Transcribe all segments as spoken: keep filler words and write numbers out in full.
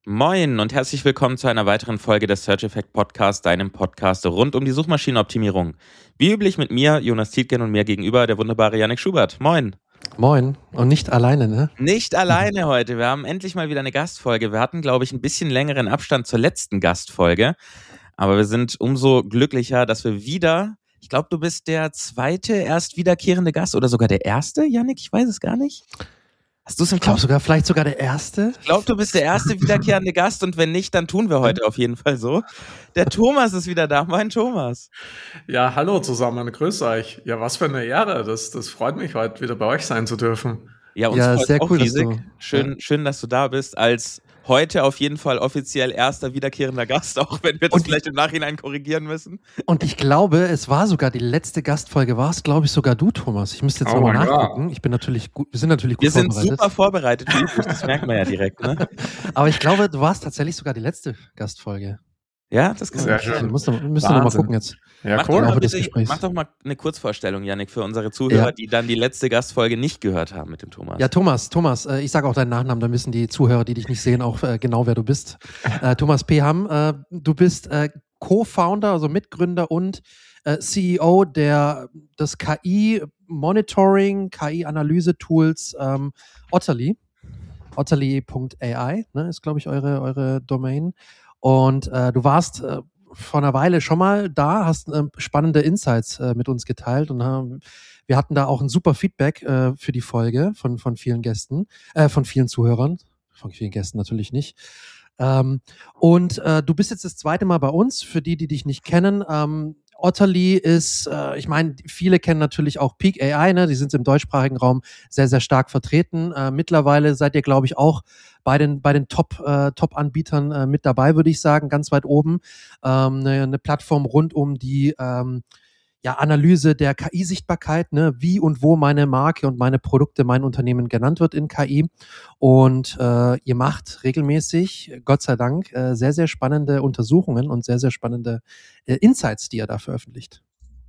Moin und herzlich willkommen zu einer weiteren Folge des Search Effect Podcast, deinem Podcast rund um die Suchmaschinenoptimierung. Wie üblich mit mir, Jonas Tietgen, und mir gegenüber der wunderbare Yannick Schubert. Moin. Moin. Und nicht alleine, ne? Nicht alleine heute. Wir haben endlich mal wieder eine Gastfolge. Wir hatten, glaube ich, ein bisschen längeren Abstand zur letzten Gastfolge. Aber wir sind umso glücklicher, dass wir wieder, ich glaube, du bist der zweite erst wiederkehrende Gast oder sogar der erste, Yannick? Ich weiß es gar nicht. Hast du es im Ich glaube sogar, vielleicht sogar der erste. Ich glaube, du bist der erste wiederkehrende Gast und wenn nicht, dann tun wir heute auf jeden Fall so. Der Thomas ist wieder da. Moin, Thomas. Ja, hallo zusammen, grüß euch. Ja, was für eine Ehre. Das, das freut mich, heute wieder bei euch sein zu dürfen. Ja, uns ja, freut sehr auch cool, riesig. Dass du, schön, ja. schön, dass du da bist als heute auf jeden Fall offiziell erster wiederkehrender Gast, auch wenn wir das Und vielleicht im Nachhinein korrigieren müssen. Und ich glaube, es war sogar die letzte Gastfolge, war es, glaube ich, sogar du, Thomas. Ich müsste jetzt Oh nochmal mein nachgucken. Ich bin natürlich gut, wir sind natürlich gut Wir sind vorbereitet. super vorbereitet, wie üblich, das merken wir ja direkt, ne? Aber ich glaube, du warst tatsächlich sogar die letzte Gastfolge. Ja, das kann Sehr man. schön. Wir müssen, wir müssen nochmal gucken jetzt. Ja, Mach, cool. doch mal Laufe des bitte, Gesprächs. mach doch mal eine Kurzvorstellung, Yannick, für unsere Zuhörer, Ja. die dann die letzte Gastfolge nicht gehört haben mit dem Thomas. Ja, Thomas, Thomas, äh, ich sage auch deinen Nachnamen, dann wissen die Zuhörer, die dich nicht sehen, auch äh, genau, wer du bist. Äh, Thomas P. Hamm, äh, du bist äh, Co-Founder, also Mitgründer und äh, C E O der, des K I-Monitoring, K I-Analyse-Tools ähm, Otterly. Otterly Punkt A I, ne, ist, glaube ich, eure, eure Domain. Und äh, du warst äh, vor einer Weile schon mal da, hast äh, spannende Insights äh, mit uns geteilt und haben, wir hatten da auch ein super Feedback äh, für die Folge von, von vielen Gästen, äh, von vielen Zuhörern, von vielen Gästen natürlich nicht. Ähm, und äh, du bist jetzt das zweite Mal bei uns, für die, die dich nicht kennen. Ähm, Otterly ist, äh, ich meine, viele kennen natürlich auch Peak A I, ne? Die sind im deutschsprachigen Raum sehr, sehr stark vertreten. Äh, mittlerweile seid ihr, glaube ich, auch bei den, bei den Top, äh, Top-Anbietern äh, mit dabei, würde ich sagen, ganz weit oben. Ähm, eine, eine Plattform rund um die ähm, ja, Analyse der K I-Sichtbarkeit, ne, wie und wo meine Marke und meine Produkte, mein Unternehmen genannt wird in K I. Und äh, ihr macht regelmäßig, Gott sei Dank, äh, sehr, sehr spannende Untersuchungen und sehr, sehr spannende äh, Insights, die ihr da veröffentlicht.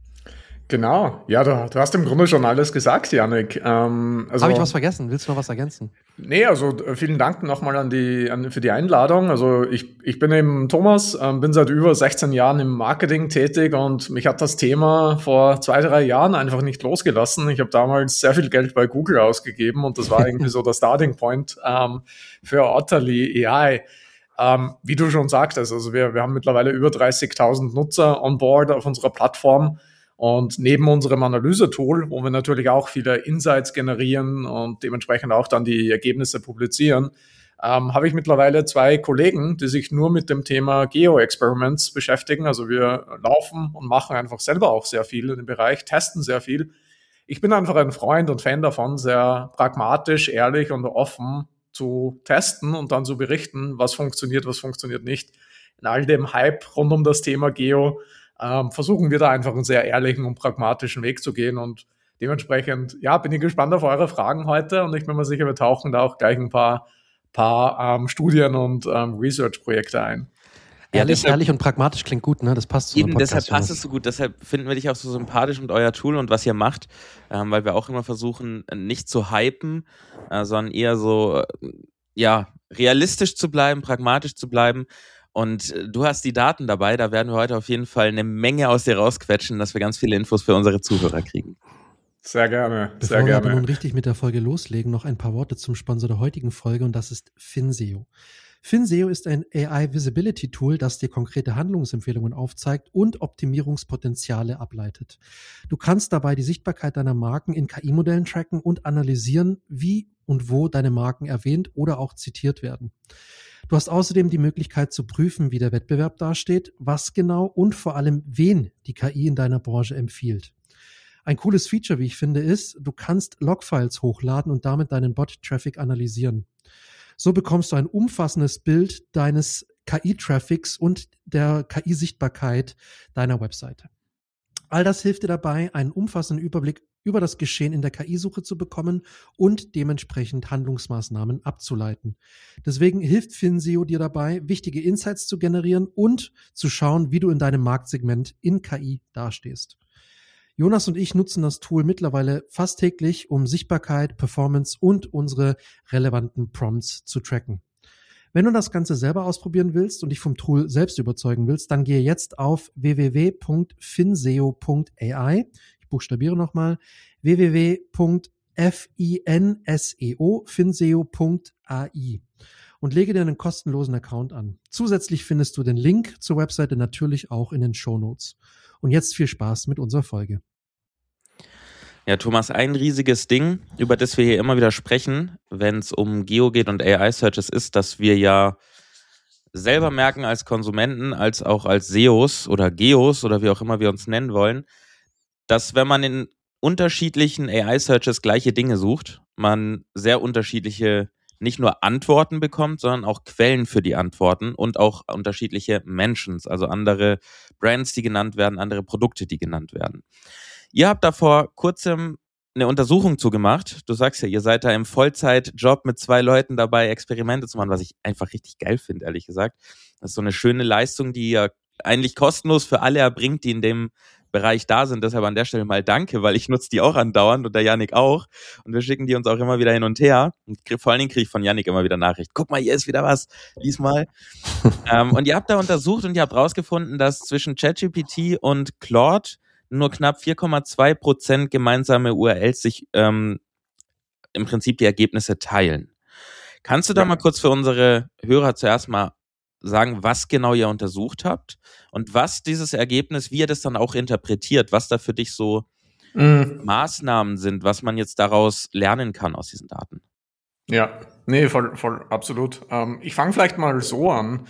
Genau. Ja, du, du hast im Grunde schon alles gesagt, Yannick. Ähm, also, Habe ich was vergessen? Willst du noch was ergänzen? Nee, also äh, vielen Dank nochmal an die, an, für die Einladung. Also ich, ich bin eben Thomas, ähm, bin seit über sechzehn Jahren im Marketing tätig und mich hat das Thema vor zwei, drei Jahren einfach nicht losgelassen. Ich habe damals sehr viel Geld bei Google ausgegeben und das war irgendwie so der Starting Point ähm, für Otterly A I. Ähm, wie du schon sagtest, also wir, wir haben mittlerweile über dreißigtausend Nutzer on board auf unserer Plattform. Und neben unserem Analyse-Tool, wo wir natürlich auch viele Insights generieren und dementsprechend auch dann die Ergebnisse publizieren, ähm, habe ich mittlerweile zwei Kollegen, die sich nur mit dem Thema Geo-Experiments beschäftigen. Also wir laufen und machen einfach selber auch sehr viel in dem Bereich, testen sehr viel. Ich bin einfach ein Freund und Fan davon, sehr pragmatisch, ehrlich und offen zu testen und dann zu berichten, was funktioniert, was funktioniert nicht. In all dem Hype rund um das Thema Geo Ähm, versuchen wir da einfach einen sehr ehrlichen und pragmatischen Weg zu gehen und dementsprechend, ja, bin ich gespannt auf eure Fragen heute und ich bin mir sicher, wir tauchen da auch gleich ein paar, paar ähm, Studien und ähm, Research-Projekte ein. Ehrlich, deshalb- ehrlich und pragmatisch klingt gut, ne? Das passt zu Eben, einem Podcast. deshalb passt Jonas. es so gut, deshalb finden wir dich auch so sympathisch und euer Tool und was ihr macht, ähm, weil wir auch immer versuchen, nicht zu hypen, äh, sondern eher so, äh, ja, realistisch zu bleiben, pragmatisch zu bleiben. Und äh, du hast die Daten dabei, da werden wir heute auf jeden Fall eine Menge aus dir rausquetschen, dass wir ganz viele Infos für unsere Zuhörer kriegen. Sehr gerne, Bevor sehr wir aber gerne. nun richtig mit der Folge loslegen, noch ein paar Worte zum Sponsor der heutigen Folge und das ist Finseo. Finseo ist ein A I-Visibility-Tool, das dir konkrete Handlungsempfehlungen aufzeigt und Optimierungspotenziale ableitet. Du kannst dabei die Sichtbarkeit deiner Marken in K I-Modellen tracken und analysieren, wie und wo deine Marken erwähnt oder auch zitiert werden. Du hast außerdem die Möglichkeit zu prüfen, wie der Wettbewerb dasteht, was genau und vor allem wen die K I in deiner Branche empfiehlt. Ein cooles Feature, wie ich finde, ist, du kannst Logfiles hochladen und damit deinen Bot-Traffic analysieren. So bekommst du ein umfassendes Bild deines K I-Traffics und der K I-Sichtbarkeit deiner Webseite. All das hilft dir dabei, einen umfassenden Überblick über das Geschehen in der K I-Suche zu bekommen und dementsprechend Handlungsmaßnahmen abzuleiten. Deswegen hilft Finseo dir dabei, wichtige Insights zu generieren und zu schauen, wie du in deinem Marktsegment in K I dastehst. Jonas und ich nutzen das Tool mittlerweile fast täglich, um Sichtbarkeit, Performance und unsere relevanten Prompts zu tracken. Wenn du das Ganze selber ausprobieren willst und dich vom Tool selbst überzeugen willst, dann gehe jetzt auf w w w punkt finseo punkt a i. Ich buchstabiere nochmal w w w punkt finseo, finseo punkt a i und lege dir einen kostenlosen Account an. Zusätzlich findest du den Link zur Webseite natürlich auch in den Shownotes. Und jetzt viel Spaß mit unserer Folge. Ja, Thomas, ein riesiges Ding, über das wir hier immer wieder sprechen, wenn es um Geo geht und A I-Searches, ist, dass wir ja selber merken als Konsumenten, als auch als S E Os oder Geos oder wie auch immer wir uns nennen wollen, dass wenn man in unterschiedlichen A I-Searches gleiche Dinge sucht, man sehr unterschiedliche nicht nur Antworten bekommt, sondern auch Quellen für die Antworten und auch unterschiedliche Mentions, also andere Brands, die genannt werden, andere Produkte, die genannt werden. Ihr habt da vor kurzem eine Untersuchung zugemacht. Du sagst ja, ihr seid da im Vollzeitjob mit zwei Leuten dabei, Experimente zu machen, was ich einfach richtig geil finde, ehrlich gesagt. Das ist so eine schöne Leistung, die ihr eigentlich kostenlos für alle erbringt, die in dem Bereich da sind. Deshalb an der Stelle mal danke, weil ich nutze die auch andauernd und der Yannick auch. Und wir schicken die uns auch immer wieder hin und her. Und krieg, vor allen Dingen kriege ich von Yannick immer wieder Nachricht. Guck mal, hier ist wieder was. Lies mal. ähm, und ihr habt da untersucht und ihr habt rausgefunden, dass zwischen ChatGPT und Claude nur knapp vier Komma zwei Prozent gemeinsame U R Ls sich ähm, im Prinzip die Ergebnisse teilen. Kannst du da ja. mal kurz für unsere Hörer zuerst mal sagen, was genau ihr untersucht habt und was dieses Ergebnis, wie ihr das dann auch interpretiert, was da für dich so mhm. Maßnahmen sind, was man jetzt daraus lernen kann aus diesen Daten? Ja, nee, voll, voll, absolut. Ähm, ich fange vielleicht mal so an.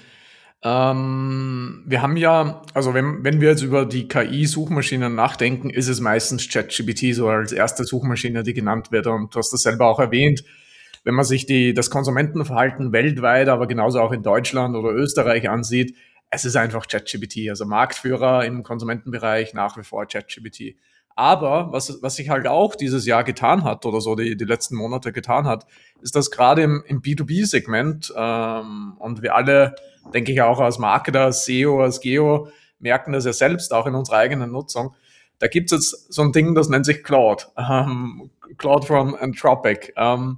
Ähm, wir haben ja, also wenn, wenn wir jetzt über die K I-Suchmaschinen nachdenken, ist es meistens ChatGPT so als erste Suchmaschine, die genannt wird. Und du hast das selber auch erwähnt. Wenn man sich die, das Konsumentenverhalten weltweit, aber genauso auch in Deutschland oder Österreich ansieht, es ist einfach ChatGPT. Also Marktführer im Konsumentenbereich nach wie vor ChatGPT. Aber was, was sich halt auch dieses Jahr getan hat oder so die, die letzten Monate getan hat, ist, dass gerade im, im B zwei B-Segment ähm, und wir alle, denke ich auch als Marketer, als S E O, als Geo, merken das ja selbst auch in unserer eigenen Nutzung. Da gibt es jetzt so ein Ding, das nennt sich Claude. Ähm, Claude from Anthropic. Ähm,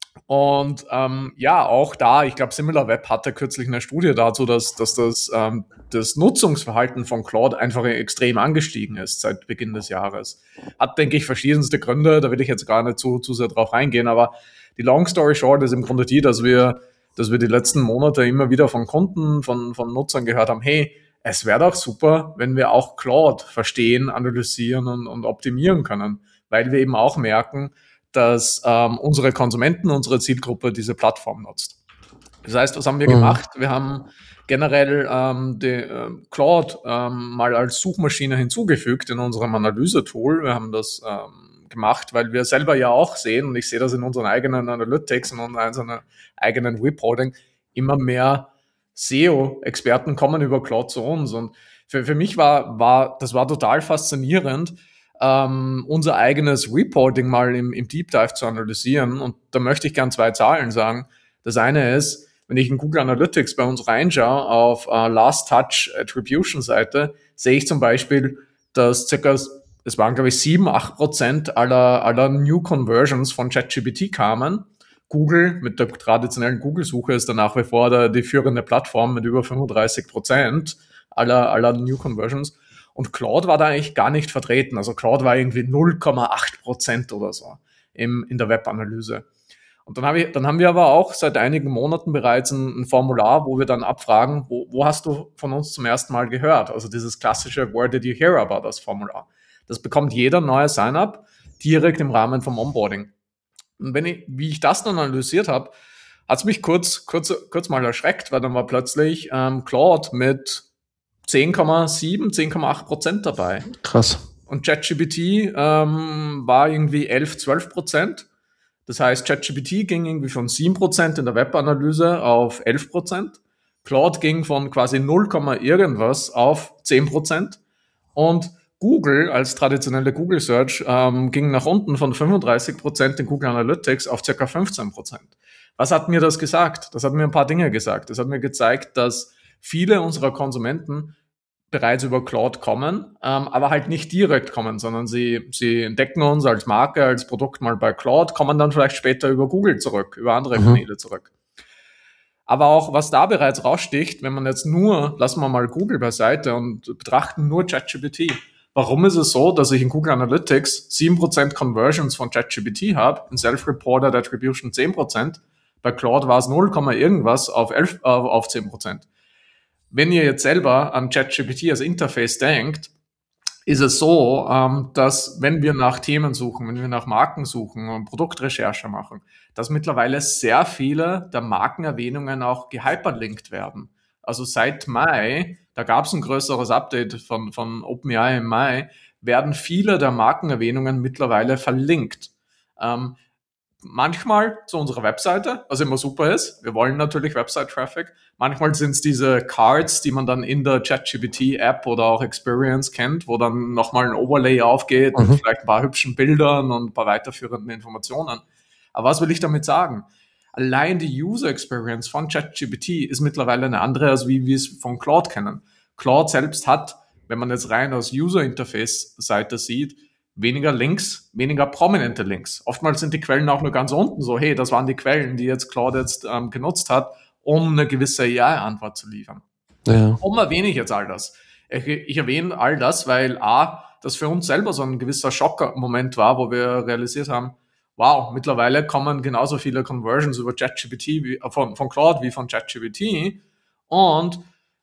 Und ähm, ja, auch da, ich glaube, SimilarWeb hatte kürzlich eine Studie dazu, dass, dass das, ähm, das Nutzungsverhalten von Claude einfach extrem angestiegen ist seit Beginn des Jahres. Hat, denke ich, verschiedenste Gründe, da will ich jetzt gar nicht zu, zu sehr drauf reingehen, aber die Long Story Short ist im Grunde die, dass wir, dass wir die letzten Monate immer wieder von Kunden, von, von Nutzern gehört haben, hey, es wäre doch super, wenn wir auch Claude verstehen, analysieren und, und optimieren können, weil wir eben auch merken, dass ähm, unsere Konsumenten, unsere Zielgruppe diese Plattform nutzt. Das heißt, was haben wir mhm. gemacht? Wir haben generell ähm, die, äh, Claude ähm, mal als Suchmaschine hinzugefügt in unserem Analysetool. Wir haben das ähm, gemacht, weil wir selber ja auch sehen, und ich sehe das in unseren eigenen Analytics und in unseren eigenen Reporting, immer mehr S E O-Experten kommen über Claude zu uns. Und für, für mich war, war, das war total faszinierend, Um, unser eigenes Reporting mal im, im Deep Dive zu analysieren. Und da möchte ich gern zwei Zahlen sagen. Das eine ist, wenn ich in Google Analytics bei uns reinschaue auf uh, Last Touch Attribution Seite, sehe ich zum Beispiel, dass circa, es waren glaube ich sieben, acht Prozent aller, aller New Conversions von ChatGPT kamen. Google mit der traditionellen Google-Suche ist da nach wie vor der, die führende Plattform mit über fünfunddreißig Prozent aller, aller New Conversions. Und Claude war da eigentlich gar nicht vertreten. Also Claude war irgendwie null Komma acht Prozent oder so im, in der Webanalyse. Und dann, hab ich, dann haben wir aber auch seit einigen Monaten bereits ein, ein Formular, wo wir dann abfragen, wo, wo hast du von uns zum ersten Mal gehört? Also dieses klassische Where did you hear about us Formular. Das bekommt jeder neue Sign-up direkt im Rahmen vom Onboarding. Und wenn ich, wie ich das dann analysiert habe, hat es mich kurz, kurz, kurz mal erschreckt, weil dann war plötzlich ähm, Claude mit zehn Komma sieben, zehn Komma acht Prozent dabei. Krass. Und ChatGPT ähm, war irgendwie elf, zwölf Prozent. Das heißt, ChatGPT ging irgendwie von sieben Prozent in der Webanalyse auf elf Prozent. Claude ging von quasi null, irgendwas auf zehn Prozent. Und Google als traditionelle Google Search ähm, ging nach unten von fünfunddreißig Prozent in Google Analytics auf ca. fünfzehn Prozent. Was hat mir das gesagt? Das hat mir ein paar Dinge gesagt. Das hat mir gezeigt, dass viele unserer Konsumenten bereits über Claude kommen, ähm, aber halt nicht direkt kommen, sondern sie, sie entdecken uns als Marke, als Produkt mal bei Claude, kommen dann vielleicht später über Google zurück, über andere mhm. Kanäle zurück. Aber auch, was da bereits raussticht, wenn man jetzt nur, lassen wir mal Google beiseite und betrachten nur ChatGPT. Warum ist es so, dass ich in Google Analytics sieben Prozent Conversions von ChatGPT habe, in Self-Reported Attribution zehn Prozent, bei Claude war es null, irgendwas auf, elf, äh, auf zehn Prozent. Wenn ihr jetzt selber an ChatGPT als Interface denkt, ist es so, ähm, dass wenn wir nach Themen suchen, wenn wir nach Marken suchen und Produktrecherche machen, dass mittlerweile sehr viele der Markenerwähnungen auch gehyperlinkt werden. Also seit Mai, da gab es ein größeres Update von, von OpenAI im Mai, werden viele der Markenerwähnungen mittlerweile verlinkt. Ähm, Manchmal zu unserer Webseite, was immer super ist. Wir wollen natürlich Website-Traffic. Manchmal sind es diese Cards, die man dann in der ChatGPT-App oder auch Experience kennt, wo dann nochmal ein Overlay aufgeht mhm. mit vielleicht ein paar hübschen Bildern und ein paar weiterführenden Informationen. Aber was will ich damit sagen? Allein die User Experience von ChatGPT ist mittlerweile eine andere, als wie wir es von Claude kennen. Claude selbst hat, wenn man jetzt rein aus User-Interface-Seite sieht, weniger Links, weniger prominente Links. Oftmals sind die Quellen auch nur ganz unten so, hey, das waren die Quellen, die jetzt Claude jetzt ähm, genutzt hat, um eine gewisse A I-Antwort zu liefern. Ja. Warum erwähne ich jetzt all das? Ich, ich erwähne all das, weil A, das für uns selber so ein gewisser Schocker-Moment war, wo wir realisiert haben, wow, mittlerweile kommen genauso viele Conversions über ChatGPT wie, von, von Claude wie von ChatGPT und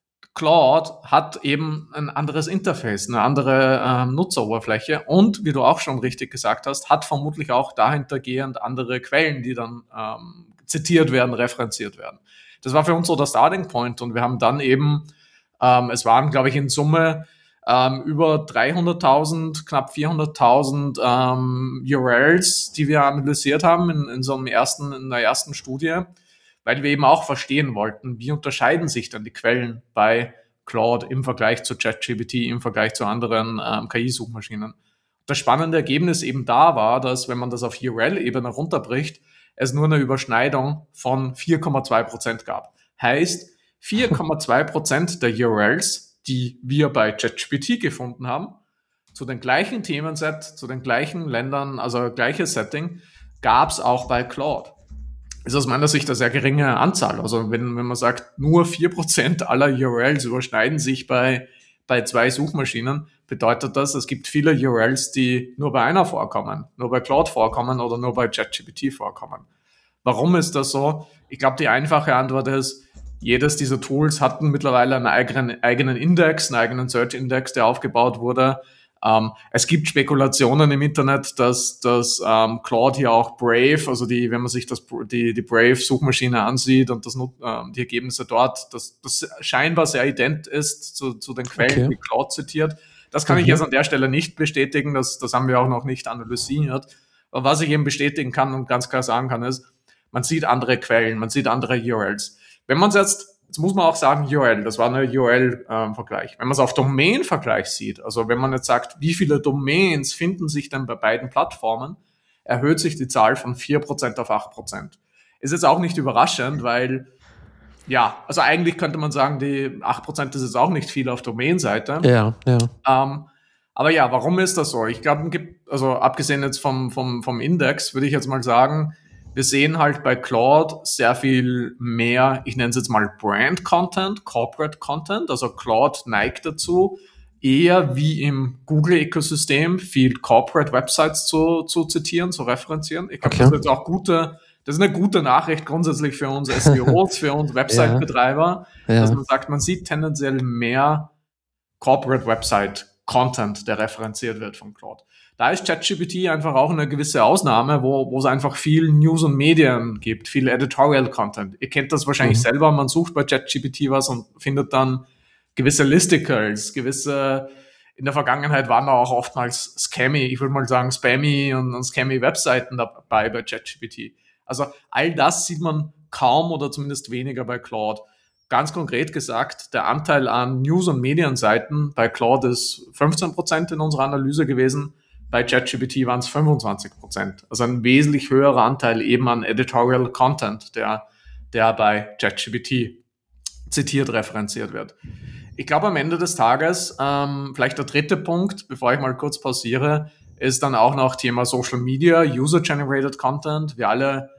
Claude hat eben ein anderes Interface, eine andere ähm, Nutzeroberfläche und, wie du auch schon richtig gesagt hast, hat vermutlich auch dahintergehend andere Quellen, die dann ähm, zitiert werden, referenziert werden. Das war für uns so der Starting Point und wir haben dann eben, ähm, es waren, glaube ich, in Summe ähm, über dreihunderttausend, knapp vierhunderttausend ähm, U R Ls, die wir analysiert haben in, in so einem ersten, in der ersten Studie, weil wir eben auch verstehen wollten, wie unterscheiden sich dann die Quellen bei Claude im Vergleich zu ChatGPT, im Vergleich zu anderen ähm, K I-Suchmaschinen. Das spannende Ergebnis eben da war, dass, wenn man das auf U R L-Ebene runterbricht, es nur eine Überschneidung von vier Komma zwei Prozent gab. Heißt, vier Komma zwei Prozent der U R Ls, die wir bei ChatGPT gefunden haben, zu den gleichen Themenset, zu den gleichen Ländern, also gleiches Setting, gab es auch bei Claude. Ist aus meiner Sicht eine sehr geringe Anzahl. Also wenn, wenn man sagt, nur vier Prozent aller U R Ls überschneiden sich bei, bei zwei Suchmaschinen, bedeutet das, es gibt viele U R Ls, die nur bei einer vorkommen, nur bei Claude vorkommen oder nur bei ChatGPT vorkommen. Warum ist das so? Ich glaube, die einfache Antwort ist, jedes dieser Tools hat mittlerweile einen eigenen, eigenen Index, einen eigenen Search-Index, der aufgebaut wurde. Ähm, es gibt Spekulationen im Internet, dass, dass ähm, Claude hier auch Brave, also die, wenn man sich das, die, die Brave-Suchmaschine ansieht und das, ähm, die Ergebnisse dort, dass das scheinbar sehr ident ist zu, zu den Quellen, okay, die Claude zitiert. Das kann mhm. ich jetzt an der Stelle nicht bestätigen, das, das haben wir auch noch nicht analysiert. Aber was ich eben bestätigen kann und ganz klar sagen kann, ist, man sieht andere Quellen, man sieht andere U R Ls. Wenn man es jetzt Jetzt muss man auch sagen, U R L, das war eine U R L-Vergleich. Ähm, wenn man es auf Domain-Vergleich sieht, also wenn man jetzt sagt, wie viele Domains finden sich denn bei beiden Plattformen, erhöht sich die Zahl von vier Prozent auf acht Prozent. Ist jetzt auch nicht überraschend, weil, ja, also eigentlich könnte man sagen, die acht Prozent ist jetzt auch nicht viel auf Domain-Seite. Ja, ja. Ähm, aber ja, warum ist das so? Ich glaube, also abgesehen jetzt vom, vom, vom Index, würde ich jetzt mal sagen, wir sehen halt bei Claude sehr viel mehr, ich nenne es jetzt mal Brand-Content, Corporate-Content. Also Claude neigt dazu, eher wie im Google-Ökosystem viel Corporate-Websites zu, zu zitieren, zu referenzieren. Ich glaube, okay, das ist jetzt auch gute, das ist eine gute Nachricht grundsätzlich für uns S E Os, für uns Website-Betreiber, ja, ja, dass man sagt, man sieht tendenziell mehr Corporate-Website-Content, der referenziert wird von Claude. Da ist ChatGPT einfach auch eine gewisse Ausnahme, wo, wo es einfach viel News und Medien gibt, viel Editorial-Content. Ihr kennt das wahrscheinlich mhm. selber, man sucht bei ChatGPT was und findet dann gewisse Listicles, gewisse, in der Vergangenheit waren da auch oftmals scammy, ich würde mal sagen spammy und, und scammy Webseiten dabei bei ChatGPT. Also all das sieht man kaum oder zumindest weniger bei Claude. Ganz konkret gesagt, der Anteil an News- und Medienseiten bei Claude ist fünfzehn Prozent in unserer Analyse gewesen. Bei ChatGPT waren es fünfundzwanzig Prozent. Also ein wesentlich höherer Anteil eben an Editorial Content, der, der bei ChatGPT zitiert, referenziert wird. Ich glaube, am Ende des Tages, ähm, vielleicht der dritte Punkt, bevor ich mal kurz pausiere, ist dann auch noch Thema Social Media, User-Generated Content. Wir alle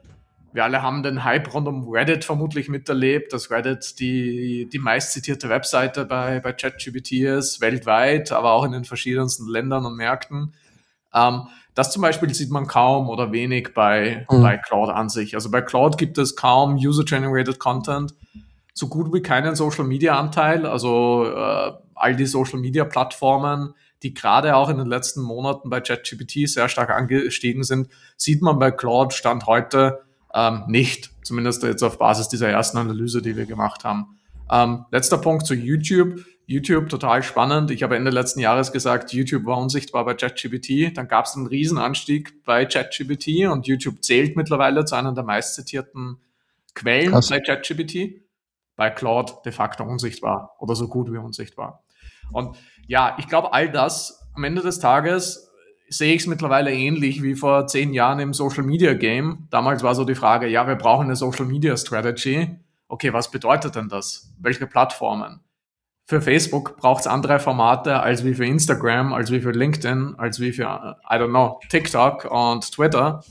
wir alle haben den Hype rund um Reddit vermutlich miterlebt, dass Reddit die, die meistzitierte Webseite bei, bei ChatGPT ist, weltweit, aber auch in den verschiedensten Ländern und Märkten. Ähm, das zum Beispiel sieht man kaum oder wenig bei, mhm. bei Claude an sich. Also bei Claude gibt es kaum User-Generated Content, so gut wie keinen Social-Media-Anteil. Also äh, all die Social-Media-Plattformen, die gerade auch in den letzten Monaten bei ChatGPT sehr stark angestiegen sind, sieht man bei Claude Stand heute ähm, nicht. Zumindest jetzt auf Basis dieser ersten Analyse, die wir gemacht haben. Ähm, letzter Punkt zu YouTube. YouTube, total spannend. Ich habe Ende letzten Jahres gesagt, YouTube war unsichtbar bei ChatGPT. Dann gab es einen Riesenanstieg bei ChatGPT und YouTube zählt mittlerweile zu einer der meistzitierten Quellen Krass. bei ChatGPT. Bei Claude de facto unsichtbar oder so gut wie unsichtbar. Und ja, ich glaube, all das am Ende des Tages sehe ich es mittlerweile ähnlich wie vor zehn Jahren im Social Media Game. Damals war so die Frage, ja, wir brauchen eine Social Media Strategy. Okay, was bedeutet denn das? Welche Plattformen? Für Facebook braucht es andere Formate als wie für Instagram, als wie für LinkedIn, als wie für, I don't know, TikTok und Twitter.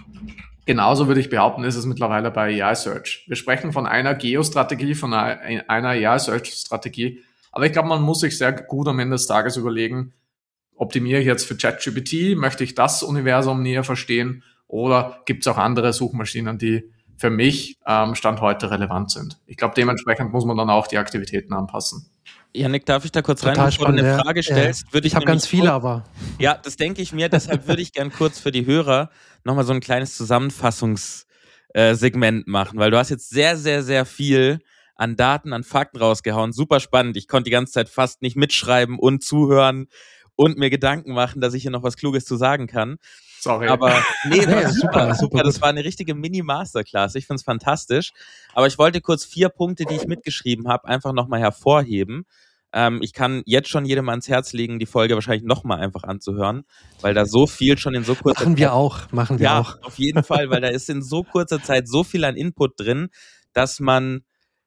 Genauso würde ich behaupten, ist es mittlerweile bei A I Search. Wir sprechen von einer Geo-Strategie, von einer A I Search-Strategie. Aber ich glaube, man muss sich sehr gut am Ende des Tages überlegen, optimiere ich jetzt für ChatGPT, möchte ich das Universum näher verstehen oder gibt es auch andere Suchmaschinen, die für mich ähm, Stand heute relevant sind? Ich glaube, dementsprechend muss man dann auch die Aktivitäten anpassen. Janik, darf ich da kurz rein, bevor du eine Frage stellst? Ja. Würde ich ich habe ganz viele, kurz, aber... Ja, das denke ich mir, deshalb würde ich gern kurz für die Hörer nochmal so ein kleines Zusammenfassungssegment machen, weil du hast jetzt sehr, sehr, sehr viel an Daten, an Fakten rausgehauen. Super spannend. Ich konnte die ganze Zeit fast nicht mitschreiben und zuhören und mir Gedanken machen, dass ich hier noch was Kluges zu sagen kann. Sorry. Aber nee, das war super, super. Das war eine richtige Mini-Masterclass. Ich finde es fantastisch. Aber ich wollte kurz vier Punkte, die ich mitgeschrieben habe, einfach nochmal hervorheben. Ähm, ich kann jetzt schon jedem ans Herz legen, die Folge wahrscheinlich nochmal einfach anzuhören, weil da so viel schon in so kurzer Zeit... Machen wir auch, machen wir ja, auch. Auf jeden Fall, weil da ist in so kurzer Zeit so viel an Input drin, dass man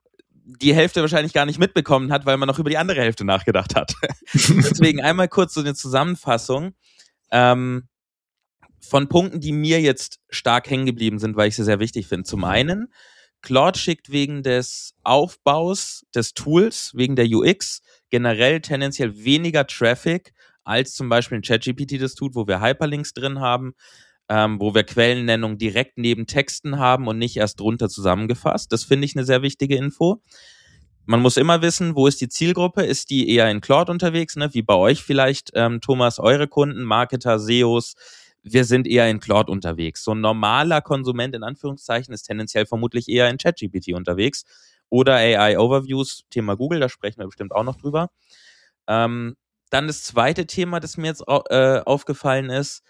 die Hälfte wahrscheinlich gar nicht mitbekommen hat, weil man noch über die andere Hälfte nachgedacht hat. Deswegen einmal kurz so eine Zusammenfassung ähm, von Punkten, die mir jetzt stark hängen geblieben sind, weil ich sie sehr wichtig finde. Zum einen, Claude schickt wegen des Aufbaus des Tools, wegen der U X, generell tendenziell weniger Traffic, als zum Beispiel ein ChatGPT das tut, wo wir Hyperlinks drin haben, ähm, wo wir Quellennennung direkt neben Texten haben und nicht erst drunter zusammengefasst. Das finde ich eine sehr wichtige Info. Man muss immer wissen, wo ist die Zielgruppe? Ist die eher in Claude unterwegs, ne? Wie bei euch vielleicht, ähm, Thomas, eure Kunden, Marketer, S E Os? Wir sind eher in Claude unterwegs. So ein normaler Konsument in Anführungszeichen ist tendenziell vermutlich eher in ChatGPT unterwegs. Oder A I-Overviews, Thema Google, da sprechen wir bestimmt auch noch drüber. Ähm, dann das zweite Thema, das mir jetzt äh, aufgefallen ist,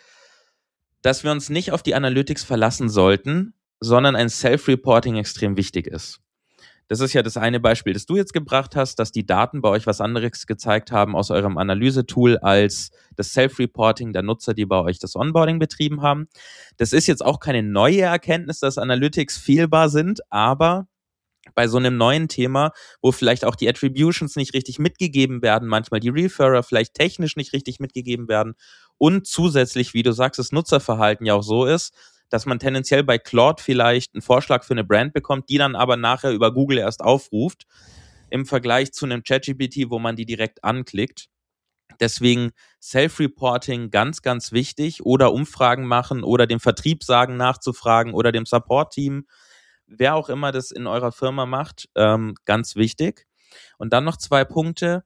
dass wir uns nicht auf die Analytics verlassen sollten, sondern ein Self-Reporting extrem wichtig ist. Das ist ja das eine Beispiel, das du jetzt gebracht hast, dass die Daten bei euch was anderes gezeigt haben aus eurem Analysetool als das Self-Reporting der Nutzer, die bei euch das Onboarding betrieben haben. Das ist jetzt auch keine neue Erkenntnis, dass Analytics fehlbar sind, aber bei so einem neuen Thema, wo vielleicht auch die Attributions nicht richtig mitgegeben werden, manchmal die Referrer vielleicht technisch nicht richtig mitgegeben werden und zusätzlich, wie du sagst, das Nutzerverhalten ja auch so ist, dass man tendenziell bei Claude vielleicht einen Vorschlag für eine Brand bekommt, die dann aber nachher über Google erst aufruft, im Vergleich zu einem ChatGPT, wo man die direkt anklickt. Deswegen Self-Reporting ganz, ganz wichtig oder Umfragen machen oder dem Vertrieb sagen, nachzufragen oder dem Support-Team, wer auch immer das in eurer Firma macht, ähm, ganz wichtig. Und dann noch zwei Punkte.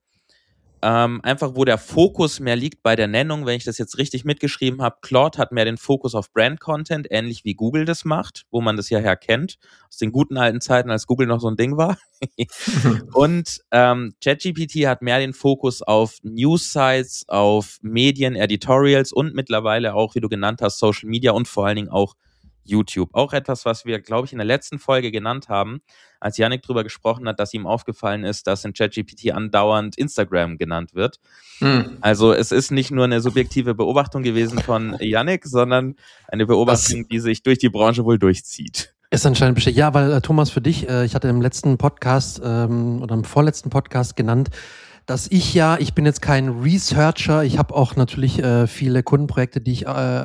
Ähm, einfach, wo der Fokus mehr liegt bei der Nennung, wenn ich das jetzt richtig mitgeschrieben habe. Claude hat mehr den Fokus auf Brand-Content, ähnlich wie Google das macht, wo man das ja her kennt, aus den guten alten Zeiten, als Google noch so ein Ding war. Und ähm, ChatGPT hat mehr den Fokus auf News-Sites, auf Medien, Editorials und mittlerweile auch, wie du genannt hast, Social Media und vor allen Dingen auch YouTube. Auch etwas, was wir, glaube ich, in der letzten Folge genannt haben, als Janik drüber gesprochen hat, dass ihm aufgefallen ist, dass in ChatGPT andauernd Instagram genannt wird. Hm. Also es ist nicht nur eine subjektive Beobachtung gewesen von Janik, sondern eine Beobachtung, das die sich durch die Branche wohl durchzieht. Ist anscheinend bestätigt. Ja, weil äh, Thomas, für dich, äh, ich hatte im letzten Podcast ähm, oder im vorletzten Podcast genannt, dass ich ja, ich bin jetzt kein Researcher, ich habe auch natürlich äh, viele Kundenprojekte, die ich äh,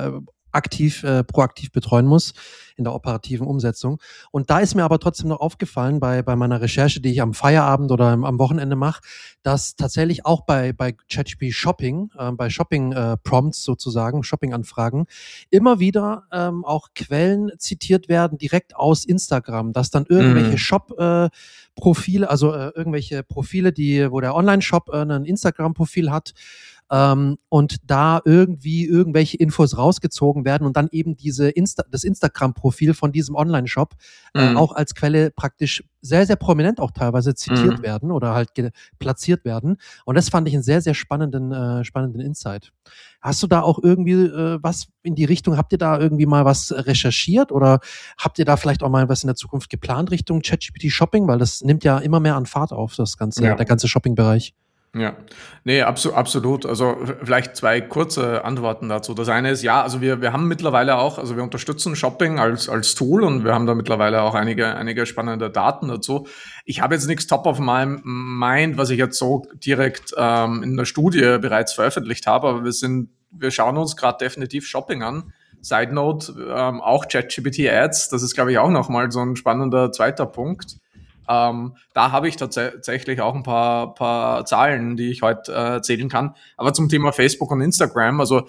aktiv, äh, proaktiv betreuen muss in der operativen Umsetzung. Und da ist mir aber trotzdem noch aufgefallen bei, bei meiner Recherche, die ich am Feierabend oder am, am Wochenende mache, dass tatsächlich auch bei, bei ChatGPT Shopping, äh, bei Shopping-Prompts sozusagen, Shopping-Anfragen, immer wieder ähm, auch Quellen zitiert werden, direkt aus Instagram, dass dann irgendwelche mm. Shop-Profile, äh, also äh, irgendwelche Profile, die, wo der Online-Shop äh, ein Instagram-Profil hat, Ähm, und da irgendwie irgendwelche Infos rausgezogen werden und dann eben diese Insta- das Instagram-Profil von diesem Online-Shop äh, mhm. auch als Quelle praktisch sehr, sehr prominent auch teilweise zitiert mhm. werden oder halt ge- platziert werden. Und das fand ich einen sehr, sehr spannenden, äh, spannenden Insight. Hast du da auch irgendwie äh, was in die Richtung, habt ihr da irgendwie mal was recherchiert oder habt ihr da vielleicht auch mal was in der Zukunft geplant Richtung ChatGPT Shopping? Weil das nimmt ja immer mehr an Fahrt auf, das ganze, ja. der ganze Shopping-Bereich. Ja, nee, abso- absolut. Also vielleicht zwei kurze Antworten dazu. Das eine ist, ja, also wir, wir haben mittlerweile auch, also wir unterstützen Shopping als, als Tool und wir haben da mittlerweile auch einige, einige spannende Daten dazu. Ich habe jetzt nichts top of my mind, was ich jetzt so direkt ähm, in der Studie bereits veröffentlicht habe, aber wir sind, wir schauen uns gerade definitiv Shopping an. Side Note, ähm, auch ChatGPT Ads, das ist, glaube ich, auch nochmal so ein spannender zweiter Punkt. Ähm, da habe ich tatsächlich auch ein paar, paar Zahlen, die ich heute äh, erzählen kann. Aber zum Thema Facebook und Instagram, also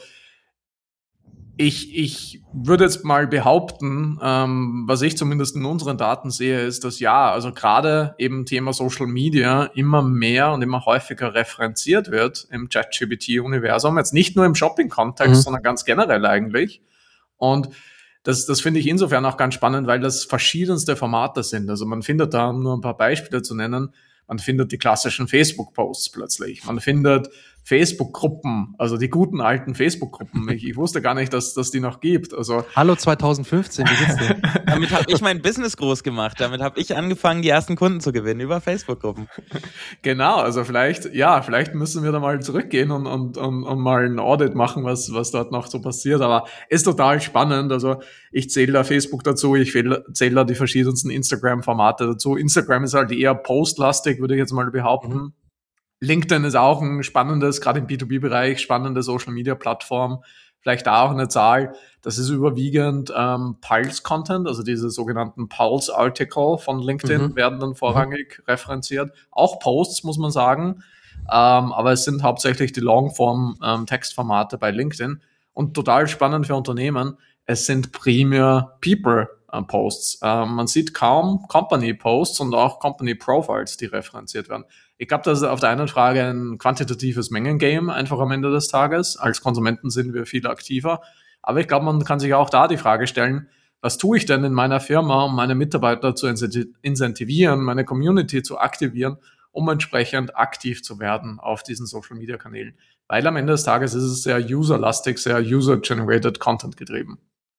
ich, ich würde jetzt mal behaupten, ähm, was ich zumindest in unseren Daten sehe, ist, dass ja, also gerade eben Thema Social Media immer mehr und immer häufiger referenziert wird im ChatGPT-Universum. Jetzt nicht nur im Shopping-Kontext, mhm. sondern ganz generell eigentlich. Und Das, das finde ich insofern auch ganz spannend, weil das verschiedenste Formate sind. Also man findet da, um nur ein paar Beispiele zu nennen, man findet die klassischen Facebook-Posts plötzlich. Man findet Facebook-Gruppen, also die guten alten Facebook-Gruppen. Ich, ich wusste gar nicht, dass dass die noch gibt. Also Hallo zwanzig fünfzehn, wie geht's dir? Damit habe ich mein Business groß gemacht. Damit habe ich angefangen, die ersten Kunden zu gewinnen über Facebook-Gruppen. Genau, also vielleicht, ja, vielleicht müssen wir da mal zurückgehen und, und, und, und mal ein Audit machen, was, was dort noch so passiert. Aber ist total spannend. Also ich zähle da Facebook dazu, ich zähle da die verschiedensten Instagram-Formate dazu. Instagram ist halt eher postlastig, würde ich jetzt mal behaupten. Mhm. LinkedIn ist auch ein spannendes, gerade im B zwei B-Bereich, spannende Social-Media-Plattform. Vielleicht da auch eine Zahl. Das ist überwiegend ähm, Pulse-Content, also diese sogenannten Pulse-Article von LinkedIn mhm. werden dann vorrangig mhm. referenziert. Auch Posts, muss man sagen. Ähm, aber es sind hauptsächlich die Longform-Textformate ähm, bei LinkedIn. Und total spannend für Unternehmen, es sind primär People-Posts. Ähm, man sieht kaum Company-Posts und auch Company-Profiles, die referenziert werden. Ich glaube, das ist auf der einen Frage ein quantitatives Mengengame, einfach am Ende des Tages. Als Konsumenten sind wir viel aktiver. Aber ich glaube, man kann sich auch da die Frage stellen, was tue ich denn in meiner Firma, um meine Mitarbeiter zu incentivieren, meine Community zu aktivieren, um entsprechend aktiv zu werden auf diesen Social-Media-Kanälen. Weil am Ende des Tages ist es sehr userlastig, sehr user-generated Content getrieben.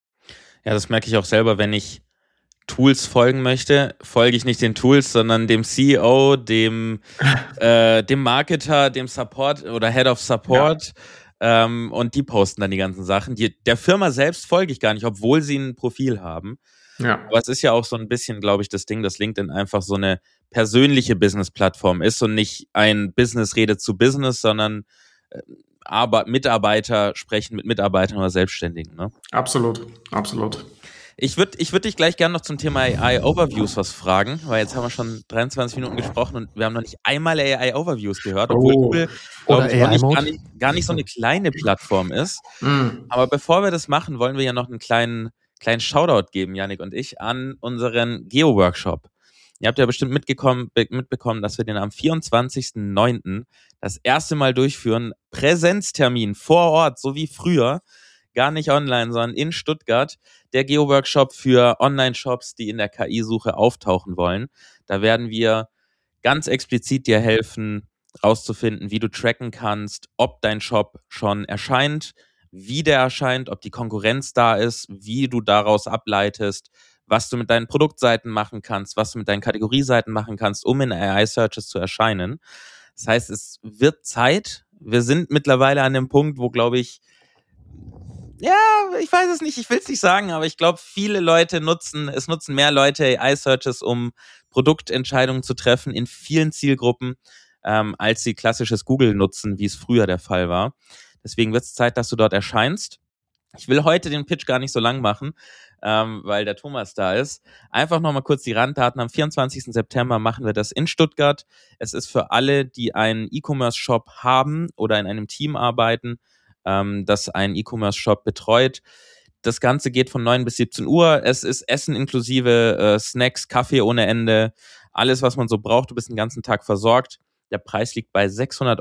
Ja, das merke ich auch selber, wenn ich Tools folgen möchte, folge ich nicht den Tools, sondern dem C E O, dem, äh, dem Marketer, dem Support oder Head of Support ja. ähm, und die posten dann die ganzen Sachen. Die, der Firma selbst folge ich gar nicht, obwohl sie ein Profil haben. Ja. Aber es ist ja auch so ein bisschen, glaube ich, das Ding, dass LinkedIn einfach so eine persönliche Business-Plattform ist und nicht ein Business redet zu Business, sondern äh, aber Mitarbeiter sprechen mit Mitarbeitern oder Selbstständigen. Ne? Absolut, absolut. Ich würde ich würd dich gleich gerne noch zum Thema A I-Overviews was fragen, weil jetzt haben wir schon dreiundzwanzig Minuten gesprochen und wir haben noch nicht einmal A I-Overviews gehört, obwohl oh. Google, glaube ich, nicht, gar, nicht, gar nicht so eine kleine Plattform ist. Mm. Aber bevor wir das machen, wollen wir ja noch einen kleinen, kleinen Shoutout geben, Yannick und ich, an unseren Geo-Workshop. Ihr habt ja bestimmt mitgekommen, mitbekommen, dass wir den am vierundzwanzigsten neunten das erste Mal durchführen. Präsenztermin vor Ort, so wie früher. Gar nicht online, sondern in Stuttgart. Der Geo-Workshop für Online-Shops, die in der K I-Suche auftauchen wollen. Da werden wir ganz explizit dir helfen, rauszufinden, wie du tracken kannst, ob dein Shop schon erscheint, wie der erscheint, ob die Konkurrenz da ist, wie du daraus ableitest, was du mit deinen Produktseiten machen kannst, was du mit deinen Kategorieseiten machen kannst, um in A I-Searches zu erscheinen. Das heißt, es wird Zeit. Wir sind mittlerweile an dem Punkt, wo, glaube ich, ja, ich weiß es nicht, ich will es nicht sagen, aber ich glaube, viele Leute nutzen, es nutzen mehr Leute A I-Searches, um Produktentscheidungen zu treffen in vielen Zielgruppen, ähm, als sie klassisches Google nutzen, wie es früher der Fall war. Deswegen wird es Zeit, dass du dort erscheinst. Ich will heute den Pitch gar nicht so lang machen, ähm, weil der Thomas da ist. Einfach nochmal kurz die Randdaten. Am vierundzwanzigsten September machen wir das in Stuttgart. Es ist für alle, die einen E-Commerce-Shop haben oder in einem Team arbeiten, ähm, das einen E-Commerce-Shop betreut. Das Ganze geht von neun bis siebzehn Uhr. Es ist Essen inklusive äh, Snacks, Kaffee ohne Ende. Alles, was man so braucht. Du bist den ganzen Tag versorgt. Der Preis liegt bei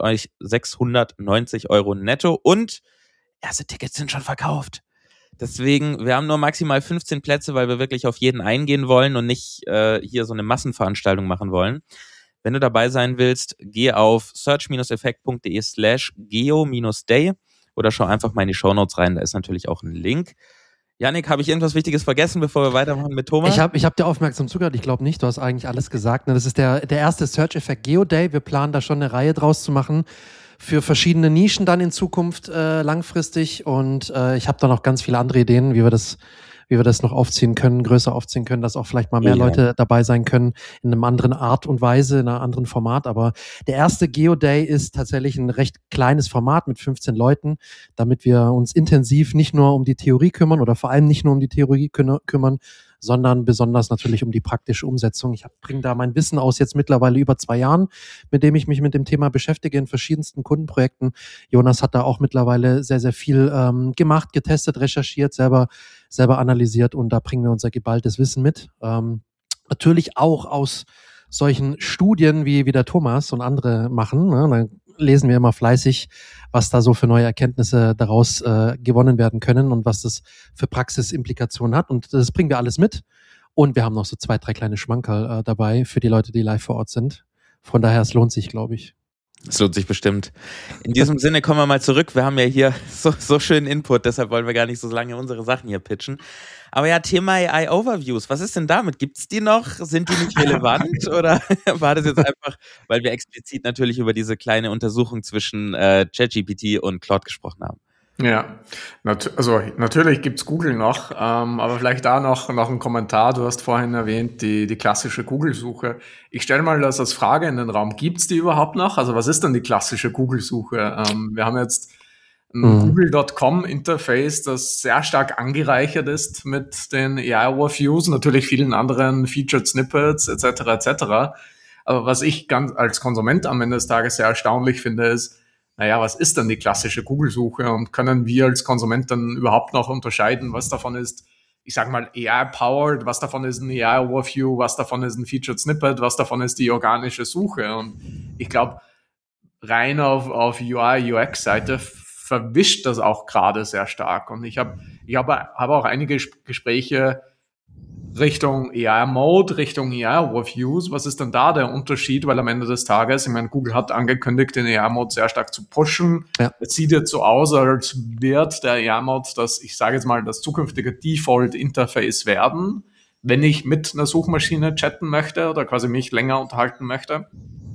sechshundertneunzig Euro netto und erste Tickets sind schon verkauft. Deswegen, wir haben nur maximal fünfzehn Plätze, weil wir wirklich auf jeden eingehen wollen und nicht äh, hier so eine Massenveranstaltung machen wollen. Wenn du dabei sein willst, geh auf search-effekt.de slash geo-day oder schau einfach mal in die Shownotes rein, da ist natürlich auch ein Link. Yannick, habe ich irgendwas Wichtiges vergessen, bevor wir weitermachen mit Thomas? Ich habe ich hab dir aufmerksam zugehört, ich glaube nicht, du hast eigentlich alles gesagt. Das ist der, der erste Search-Effekt Geo Day. Wir planen da schon eine Reihe draus zu machen für verschiedene Nischen dann in Zukunft äh, langfristig und äh, ich habe da noch ganz viele andere Ideen, wie wir das wie wir das noch aufziehen können, größer aufziehen können, dass auch vielleicht mal mehr ja. Leute dabei sein können in einem anderen Art und Weise, in einem anderen Format. Aber der erste Geo Day ist tatsächlich ein recht kleines Format mit fünfzehn Leuten, damit wir uns intensiv nicht nur um die Theorie kümmern oder vor allem nicht nur um die Theorie kü- kümmern, sondern besonders natürlich um die praktische Umsetzung. Ich bringe da mein Wissen aus jetzt mittlerweile über zwei Jahren, mit dem ich mich mit dem Thema beschäftige in verschiedensten Kundenprojekten. Jonas hat da auch mittlerweile sehr, sehr viel ähm, gemacht, getestet, recherchiert, selber selber analysiert und da bringen wir unser geballtes Wissen mit. Ähm, natürlich auch aus solchen Studien, wie, wie der Thomas und andere machen. Ne? Dann lesen wir immer fleißig, was da so für neue Erkenntnisse daraus äh, gewonnen werden können und was das für Praxisimplikationen hat. Und das bringen wir alles mit. Und wir haben noch so zwei, drei kleine Schmankerl äh, dabei für die Leute, die live vor Ort sind. Von daher, es lohnt sich, glaube ich. Es lohnt sich bestimmt. In diesem Sinne kommen wir mal zurück. Wir haben ja hier so, so schönen Input, deshalb wollen wir gar nicht so lange unsere Sachen hier pitchen. Aber ja, Thema A I-Overviews, was ist denn damit? Gibt es die noch? Sind die nicht relevant? Oder war das jetzt einfach, weil wir explizit natürlich über diese kleine Untersuchung zwischen äh, ChatGPT und Claude gesprochen haben? Ja, nat- also natürlich gibt's Google noch, ähm, aber vielleicht da noch, noch ein Kommentar. Du hast vorhin erwähnt, die, die klassische Google-Suche. Ich stelle mal das als Frage in den Raum. Gibt's die überhaupt noch? Also was ist denn die klassische Google-Suche? Ähm, wir haben jetzt ein mhm. Google Punkt com Interface, das sehr stark angereichert ist mit den A I-Overviews, natürlich vielen anderen Featured Snippets et cetera et cetera. Aber was ich ganz als Konsument am Ende des Tages sehr erstaunlich finde, ist, naja, was ist denn die klassische Google-Suche und können wir als Konsument dann überhaupt noch unterscheiden, was davon ist, ich sag mal, A I-powered, was davon ist ein A I-Overview, was davon ist ein Featured Snippet, was davon ist die organische Suche. Und ich glaube, rein auf, auf U I, U X-Seite verwischt das auch gerade sehr stark. Und ich habe ich hab, hab auch einige Gespräche Richtung A I-Mode, Richtung A I-Overviews. Was ist denn da der Unterschied? Weil am Ende des Tages, ich meine, Google hat angekündigt, den A I-Mode sehr stark zu pushen. Ja. Es sieht jetzt so aus, als wird der A I-Mode das, ich sage jetzt mal, das zukünftige Default-Interface werden, wenn ich mit einer Suchmaschine chatten möchte oder quasi mich länger unterhalten möchte.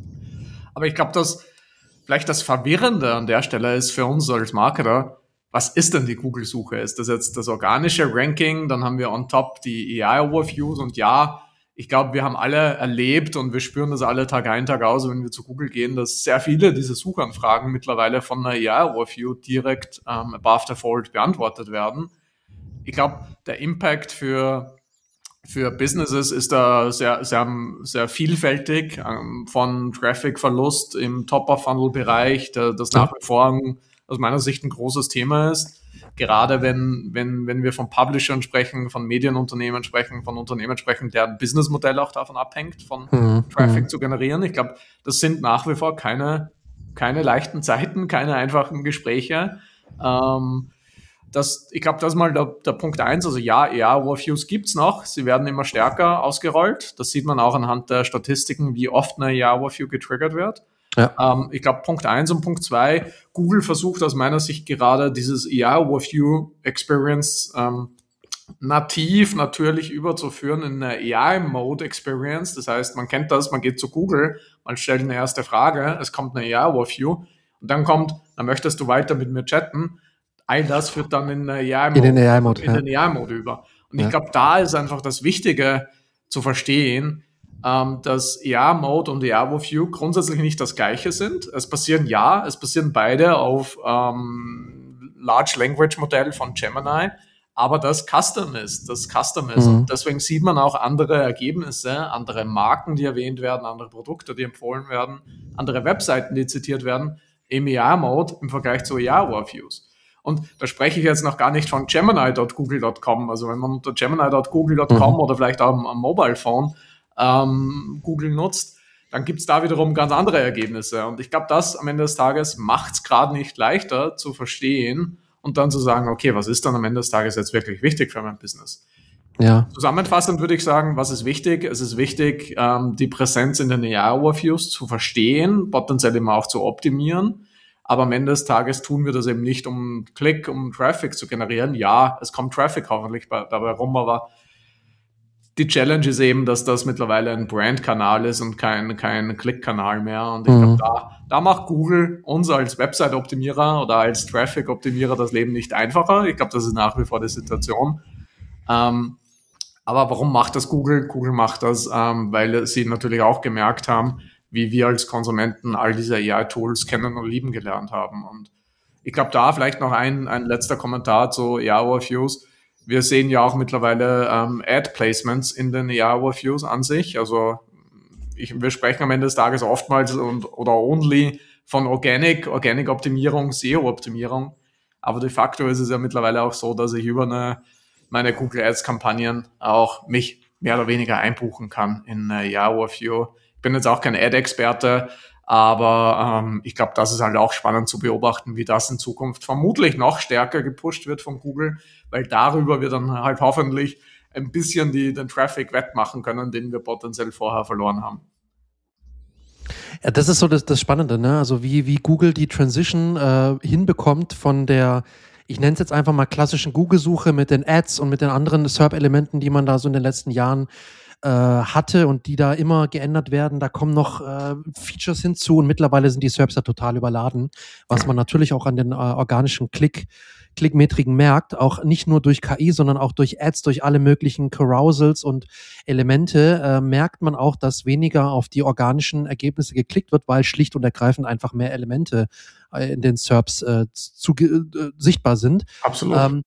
Aber ich glaube, dass vielleicht das Verwirrende an der Stelle ist für uns als Marketer, was ist denn die Google-Suche? Ist das jetzt das organische Ranking? Dann haben wir on top die A I-Overviews. Und ja, ich glaube, wir haben alle erlebt und wir spüren das alle Tag ein, Tag aus, wenn wir zu Google gehen, dass sehr viele dieser Suchanfragen mittlerweile von einer A I-Overview direkt ähm, above the fold beantwortet werden. Ich glaube, der Impact für Für Businesses ist da sehr, sehr, sehr vielfältig, ähm, von Traffic-Verlust im Top-of-Funnel-Bereich, der, das nach wie vor ein, aus meiner Sicht ein großes Thema ist. Gerade wenn, wenn, wenn wir von Publishern sprechen, von Medienunternehmen sprechen, von Unternehmen sprechen, deren Businessmodell auch davon abhängt, von mhm. Traffic mhm. zu generieren. Ich glaube, das sind nach wie vor keine, keine leichten Zeiten, keine einfachen Gespräche. Ähm, Das, ich glaube, das ist mal der, der Punkt eins. Also ja, A I-Overviews gibt's noch. Sie werden immer stärker ausgerollt. Das sieht man auch anhand der Statistiken, wie oft eine A I-Overview getriggert wird. Ja. Ähm, ich glaube, Punkt eins und Punkt zwei, Google versucht aus meiner Sicht gerade dieses A I-Overview-Experience ähm, nativ natürlich überzuführen in eine A I-Mode-Experience. Das heißt, man kennt das, man geht zu Google, man stellt eine erste Frage, es kommt eine A I-Overview und dann kommt, dann möchtest du weiter mit mir chatten. All das führt dann in, A I-Mode, in den A I-Mode, in den A I-Mode über. Und ja. ich glaube, da ist einfach das Wichtige zu verstehen, ähm, dass A I-Mode und A I-Overview grundsätzlich nicht das Gleiche sind. Es passieren ja, es passieren beide auf ähm, Large Language Modell von Gemini, aber das Custom ist, das Custom ist. Mhm. Und deswegen sieht man auch andere Ergebnisse, andere Marken, die erwähnt werden, andere Produkte, die empfohlen werden, andere Webseiten, die zitiert werden, im A R-Mode im Vergleich zu A R-Overviews. Und da spreche ich jetzt noch gar nicht von Gemini Punkt google Punkt com. Also wenn man unter Gemini Punkt google Punkt com mhm. oder vielleicht auch am, am Mobile Phone ähm, Google nutzt, dann gibt es da wiederum ganz andere Ergebnisse. Und ich glaube, das am Ende des Tages macht es gerade nicht leichter zu verstehen, und dann zu sagen, okay, was ist dann am Ende des Tages jetzt wirklich wichtig für mein Business? Ja. Zusammenfassend würde ich sagen, was ist wichtig? Es ist wichtig, ähm, die Präsenz in den A R-Overviews zu verstehen, potenziell immer auch zu optimieren. Aber am Ende des Tages tun wir das eben nicht, um Klick, um Traffic zu generieren. Ja, es kommt Traffic hoffentlich dabei rum, aber die Challenge ist eben, dass das mittlerweile ein Brand-Kanal ist und kein, kein Klick-Kanal mehr. Und ich mhm. glaube, da, da macht Google uns als Website-Optimierer oder als Traffic-Optimierer das Leben nicht einfacher. Ich glaube, das ist nach wie vor die Situation. Ähm, aber warum macht das Google? Google macht das, ähm, weil sie natürlich auch gemerkt haben, wie wir als Konsumenten all diese A I-Tools kennen und lieben gelernt haben. Und ich glaube, da vielleicht noch ein, ein letzter Kommentar zu A R-Overviews. Wir sehen ja auch mittlerweile ähm, Ad-Placements in den A R-Overviews an sich. Also ich, wir sprechen am Ende des Tages oftmals und, oder only von Organic, Organic-Optimierung, S E O-Optimierung. Aber de facto ist es ja mittlerweile auch so, dass ich über eine, meine Google Ads-Kampagnen auch mich mehr oder weniger einbuchen kann in A R-Overview. Ich bin jetzt auch kein Ad-Experte, aber ähm, ich glaube, das ist halt auch spannend zu beobachten, wie das in Zukunft vermutlich noch stärker gepusht wird von Google, weil darüber wir dann halt hoffentlich ein bisschen die, den Traffic wettmachen können, den wir potenziell vorher verloren haben. Ja, das ist so das, das Spannende, ne? Also wie, wie Google die Transition äh, hinbekommt von der, ich nenne es jetzt einfach mal klassischen Google-Suche mit den Ads und mit den anderen S E R P-Elementen, die man da so in den letzten Jahren äh, hatte und die da immer geändert werden. Da kommen noch äh, Features hinzu und mittlerweile sind die S E R Ps ja total überladen, was man natürlich auch an den äh, organischen Klick Klickmetriken merkt, auch nicht nur durch K I, sondern auch durch Ads, durch alle möglichen Carousals und Elemente, äh, merkt man auch, dass weniger auf die organischen Ergebnisse geklickt wird, weil schlicht und ergreifend einfach mehr Elemente äh, in den S E R Ps äh, zu, äh, sichtbar sind. Absolut. Ähm,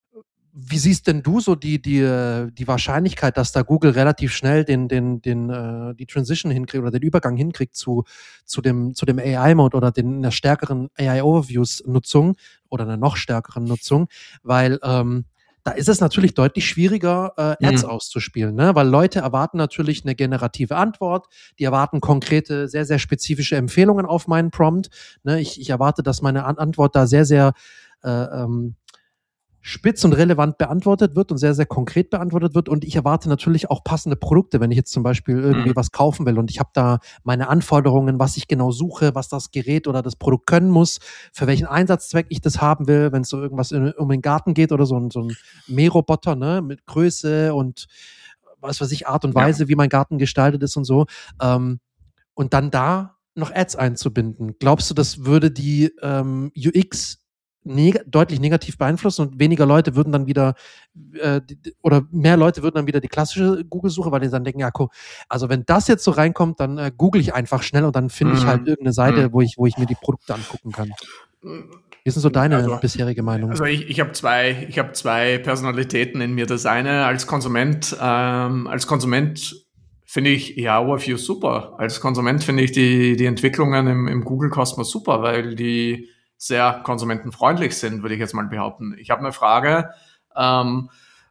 Wie siehst denn du so die, die, die Wahrscheinlichkeit, dass da Google relativ schnell den, den, den, äh, die Transition hinkriegt oder den Übergang hinkriegt zu, zu dem, zu dem A I-Mode oder den, einer stärkeren A I-Overviews-Nutzung oder einer noch stärkeren Nutzung? Weil ähm, da ist es natürlich deutlich schwieriger, äh, Ads mhm. auszuspielen, ne? Weil Leute erwarten natürlich eine generative Antwort, die erwarten konkrete, sehr, sehr spezifische Empfehlungen auf meinen Prompt. Ne? Ich, ich erwarte, dass meine An- Antwort da sehr, sehr äh, ähm, spitz und relevant beantwortet wird und sehr, sehr konkret beantwortet wird. Und ich erwarte natürlich auch passende Produkte, wenn ich jetzt zum Beispiel irgendwie mhm. was kaufen will und ich habe da meine Anforderungen, was ich genau suche, was das Gerät oder das Produkt können muss, für welchen Einsatzzweck ich das haben will, wenn es so irgendwas in, um den Garten geht oder so ein, so ein Mähroboter, ne, mit Größe und was weiß ich, Art und Weise, ja. wie mein Garten gestaltet ist und so. Ähm, und dann da noch Ads einzubinden. Glaubst du, das würde die ähm, U X Neg- deutlich negativ beeinflussen und weniger Leute würden dann wieder äh, die, oder mehr Leute würden dann wieder die klassische Google-Suche, weil die dann denken, ja, cool, also wenn das jetzt so reinkommt, dann äh, google ich einfach schnell und dann finde mm. ich halt irgendeine Seite, mm. wo ich, wo ich mir die Produkte angucken kann. Wie ist denn so deine also, bisherige Meinung? Also ich, ich habe zwei, ich habe zwei Personalitäten in mir. Das eine als Konsument, ähm, als Konsument finde ich ja Overview super. Als Konsument finde ich die, die Entwicklungen im, im Google-Kosmos super, weil die sehr konsumentenfreundlich sind, würde ich jetzt mal behaupten. Ich habe eine Frage, ähm,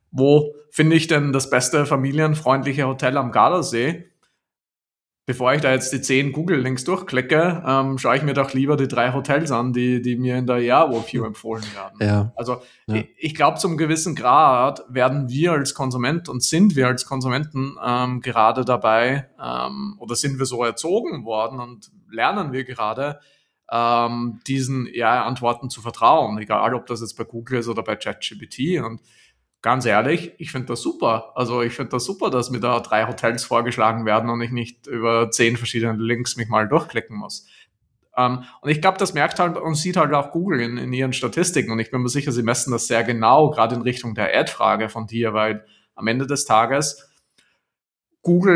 wo finde ich denn das beste familienfreundliche Hotel am Gardasee? Bevor ich da jetzt die zehn Google-Links durchklicke, ähm, schaue ich mir doch lieber die drei Hotels an, die, die mir in der Jahr-Overview empfohlen werden. Ja. Also ja. ich, ich glaube, zum gewissen Grad werden wir als Konsument und sind wir als Konsumenten ähm, gerade dabei ähm, oder sind wir so erzogen worden und lernen wir gerade, ähm, diesen ja, Antworten zu vertrauen, egal ob das jetzt bei Google ist oder bei ChatGPT. Und ganz ehrlich, ich finde das super. Also ich finde das super, dass mir da drei Hotels vorgeschlagen werden und ich nicht über zehn verschiedene Links mich mal durchklicken muss. Ähm, und ich glaube, das merkt halt und sieht halt auch Google in, in ihren Statistiken. Und ich bin mir sicher, sie messen das sehr genau, gerade in Richtung der Ad-Frage von dir, weil am Ende des Tages Google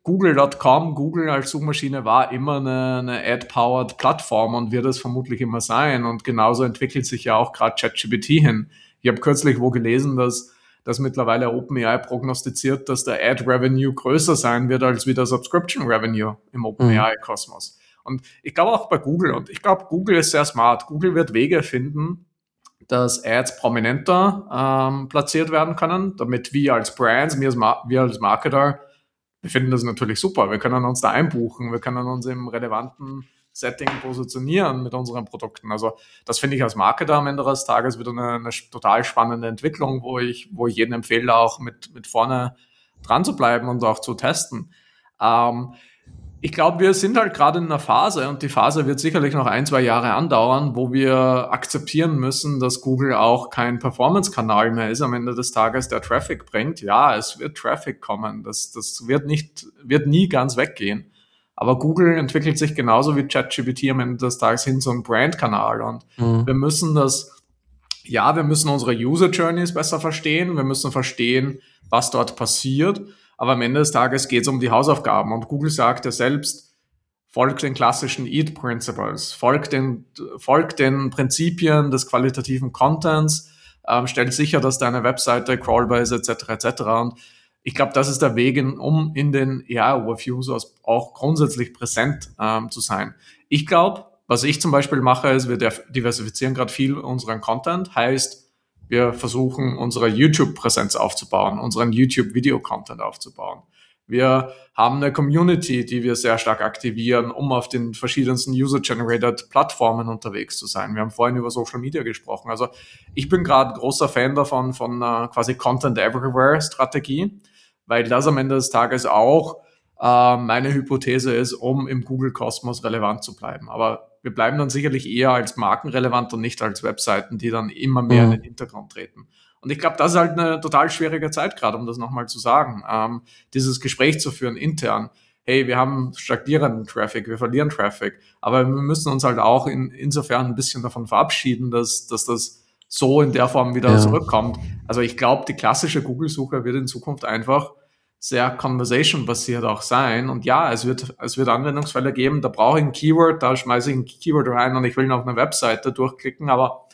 Google Punkt com, Google als Suchmaschine war immer eine, eine Ad-powered Plattform und wird es vermutlich immer sein. Und genauso entwickelt sich ja auch gerade ChatGPT hin. Ich habe kürzlich wo gelesen, dass, dass mittlerweile OpenAI prognostiziert, dass der Ad-Revenue größer sein wird als wie der Subscription-Revenue im OpenAI-Kosmos. Und ich glaube auch bei Google, und ich glaube, Google ist sehr smart. Google wird Wege finden, dass Ads prominenter ähm, platziert werden können, damit wir als Brands, wir als, Mar- wir als Marketer, wir finden das natürlich super. Wir können uns da einbuchen, wir können uns im relevanten Setting positionieren mit unseren Produkten. Also das finde ich als Marketer am Ende des Tages wieder eine, eine total spannende Entwicklung, wo ich, wo ich jedem empfehle, auch mit, mit vorne dran zu bleiben und auch zu testen. Ähm, Ich glaube, wir sind halt gerade in einer Phase und die Phase wird sicherlich noch ein, zwei Jahre andauern, wo wir akzeptieren müssen, dass Google auch kein Performance-Kanal mehr ist am Ende des Tages, der Traffic bringt. Ja, es wird Traffic kommen. Das, das wird nicht, wird nie ganz weggehen. Aber Google entwickelt sich genauso wie ChatGPT am Ende des Tages hin zu einem Brand-Kanal und mhm. wir müssen das, ja, wir müssen unsere User-Journeys besser verstehen. Wir müssen verstehen, was dort passiert. Aber am Ende des Tages geht es um die Hausaufgaben. Und Google sagt ja selbst, folgt den klassischen E A T Principles, folgt den, folgt den Prinzipien des qualitativen Contents, ähm, stellt sicher, dass deine Webseite crawlbar ist, et cetera et cetera. Und ich glaube, das ist der Weg, in, um in den A I-Overviews auch grundsätzlich präsent ähm, zu sein. Ich glaube, was ich zum Beispiel mache, ist, wir diversifizieren gerade viel unseren Content, heißt, wir versuchen, unsere YouTube-Präsenz aufzubauen, unseren YouTube-Video-Content aufzubauen. Wir haben eine Community, die wir sehr stark aktivieren, um auf den verschiedensten User-Generated Plattformen unterwegs zu sein. Wir haben vorhin über Social Media gesprochen. Also ich bin gerade großer Fan davon, von einer quasi Content-Everywhere-Strategie, weil das am Ende des Tages auch äh, meine Hypothese ist, um im Google-Kosmos relevant zu bleiben. Aber wir bleiben dann sicherlich eher als Marken relevant und nicht als Webseiten, die dann immer mehr mhm. in den Hintergrund treten. Und ich glaube, das ist halt eine total schwierige Zeit gerade, um das nochmal zu sagen, ähm, dieses Gespräch zu führen intern. Hey, wir haben stagnierenden Traffic, wir verlieren Traffic, aber wir müssen uns halt auch in, insofern ein bisschen davon verabschieden, dass, dass das so in der Form wieder ja. zurückkommt. Also ich glaube, die klassische Google-Suche wird in Zukunft einfach sehr conversation-basiert auch sein. Und ja, es wird, es wird Anwendungsfälle geben, da brauche ich ein Keyword, da schmeiße ich ein Keyword rein und ich will ihn auf eine Webseite durchklicken, aber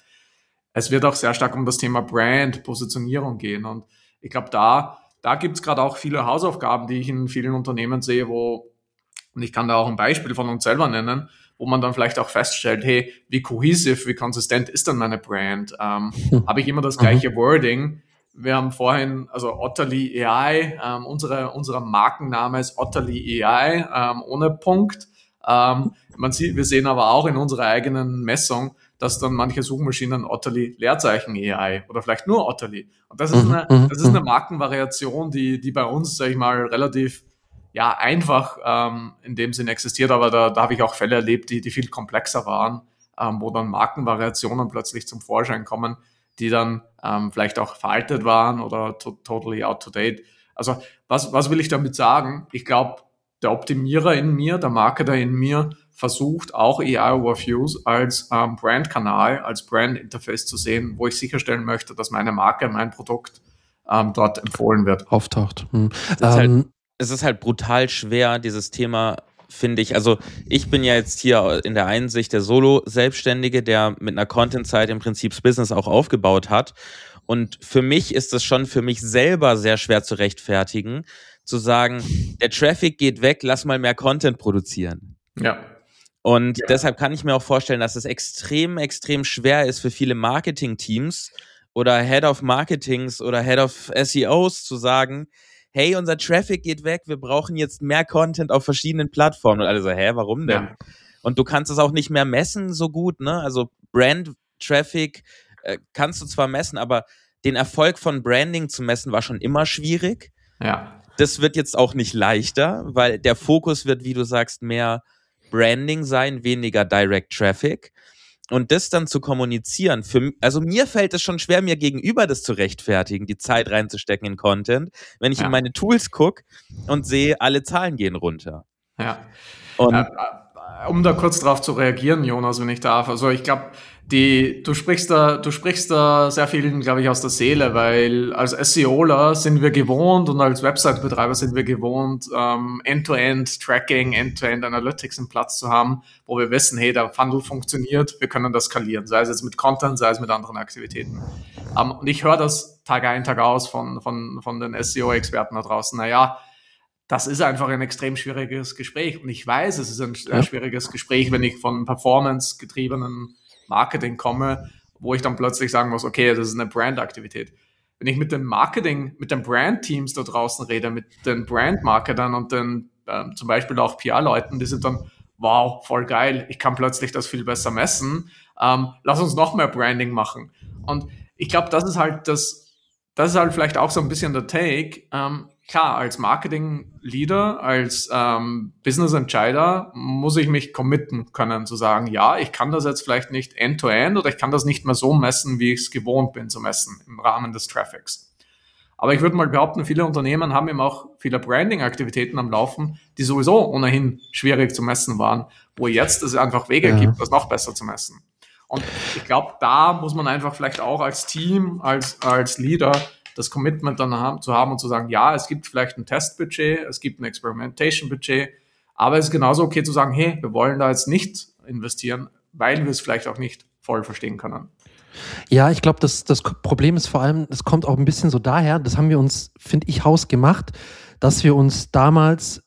es wird auch sehr stark um das Thema Brand, Positionierung gehen. Und ich glaube, da, da gibt es gerade auch viele Hausaufgaben, die ich in vielen Unternehmen sehe, wo, und ich kann da auch ein Beispiel von uns selber nennen, wo man dann vielleicht auch feststellt, hey, wie cohesive, wie konsistent ist denn meine Brand? Ähm, hm. Habe ich immer das gleiche mhm. Wording? Wir haben vorhin, also Otterly A I, ähm, unsere, unser Markenname ist Otterly A I, ähm, ohne Punkt. Ähm, man sieht, wir sehen aber auch in unserer eigenen Messung, dass dann manche Suchmaschinen Otterly Leerzeichen A I oder vielleicht nur Otterly. Und das ist eine, das ist eine Markenvariation, die, die bei uns, sag ich mal, relativ, ja, einfach, ähm, in dem Sinn existiert, aber da, da habe ich auch Fälle erlebt, die, die viel komplexer waren, ähm, wo dann Markenvariationen plötzlich zum Vorschein kommen, die dann ähm, vielleicht auch veraltet waren oder to- totally out to date. Also was, was will ich damit sagen? Ich glaube, der Optimierer in mir, der Marketer in mir versucht auch A I-Overviews als ähm, Brand-Kanal, als Brand-Interface zu sehen, wo ich sicherstellen möchte, dass meine Marke, mein Produkt ähm, dort empfohlen wird. Auftaucht. Hm. Es, ist halt, es ist halt brutal schwer, dieses Thema, finde ich. Also ich bin ja jetzt hier in der einen Sicht der Solo-Selbstständige, der mit einer Content-Site im Prinzip das Business auch aufgebaut hat. Und für mich ist es schon für mich selber sehr schwer zu rechtfertigen, zu sagen, der Traffic geht weg, lass mal mehr Content produzieren. Ja. Und ja. deshalb kann ich mir auch vorstellen, dass es extrem, extrem schwer ist für viele Marketing-Teams oder Head of Marketings oder Head of S E Os zu sagen, hey, unser Traffic geht weg, wir brauchen jetzt mehr Content auf verschiedenen Plattformen. Und alle so, hä, warum denn? Ja. Und du kannst es auch nicht mehr messen so gut, ne? Also Brand-Traffic äh, kannst du zwar messen, aber den Erfolg von Branding zu messen war schon immer schwierig. Ja. Das wird jetzt auch nicht leichter, weil der Fokus wird, wie du sagst, mehr Branding sein, weniger Direct Traffic. Und das dann zu kommunizieren, für, also mir fällt es schon schwer, mir gegenüber das zu rechtfertigen, die Zeit reinzustecken in Content, wenn ich ja. in meine Tools gucke und sehe, alle Zahlen gehen runter. Ja. Und äh, um da kurz drauf zu reagieren, Jonas, wenn ich darf. Also ich glaube, die, du sprichst da, du sprichst da sehr vielen, glaube ich, aus der Seele, weil als SEOler sind wir gewohnt und als Website-Betreiber sind wir gewohnt, ähm, End-to-End-Tracking, End-to-End-Analytics im Platz zu haben, wo wir wissen, hey, der Funnel funktioniert, wir können das skalieren, sei es jetzt mit Content, sei es mit anderen Aktivitäten. Ähm, und ich höre das Tag ein, Tag aus von, von, von den S E O-Experten da draußen. Naja, das ist einfach ein extrem schwieriges Gespräch. Und ich weiß, es ist ein ja. schwieriges Gespräch, wenn ich von performance-getriebenen Marketing komme, wo ich dann plötzlich sagen muss, okay, das ist eine Brand-Aktivität. Wenn ich mit den Marketing, mit den Brand-Teams da draußen rede, mit den Brand-Marketern und den ähm, zum Beispiel auch P R-Leuten, die sind dann, wow, voll geil, ich kann plötzlich das viel besser messen. Ähm, lass uns noch mehr Branding machen. Und ich glaube, das ist halt das, das ist halt vielleicht auch so ein bisschen der Take. Ähm, Klar, als Marketing-Leader, als ähm, Business-Entscheider muss ich mich committen können, zu sagen, ja, ich kann das jetzt vielleicht nicht end-to-end oder ich kann das nicht mehr so messen, wie ich es gewohnt bin zu messen im Rahmen des Traffics. Aber ich würde mal behaupten, viele Unternehmen haben eben auch viele Branding-Aktivitäten am Laufen, die sowieso ohnehin schwierig zu messen waren, wo jetzt es einfach Wege ja. gibt, das noch besser zu messen. Und ich glaube, da muss man einfach vielleicht auch als Team, als, als Leader das Commitment dann haben, zu haben und zu sagen, ja, es gibt vielleicht ein Testbudget, es gibt ein Experimentation-Budget, aber es ist genauso okay zu sagen, hey, wir wollen da jetzt nicht investieren, weil wir es vielleicht auch nicht voll verstehen können. Ja, ich glaube, das, das Problem ist vor allem, es kommt auch ein bisschen so daher, das haben wir uns, finde ich, hausgemacht, dass wir uns damals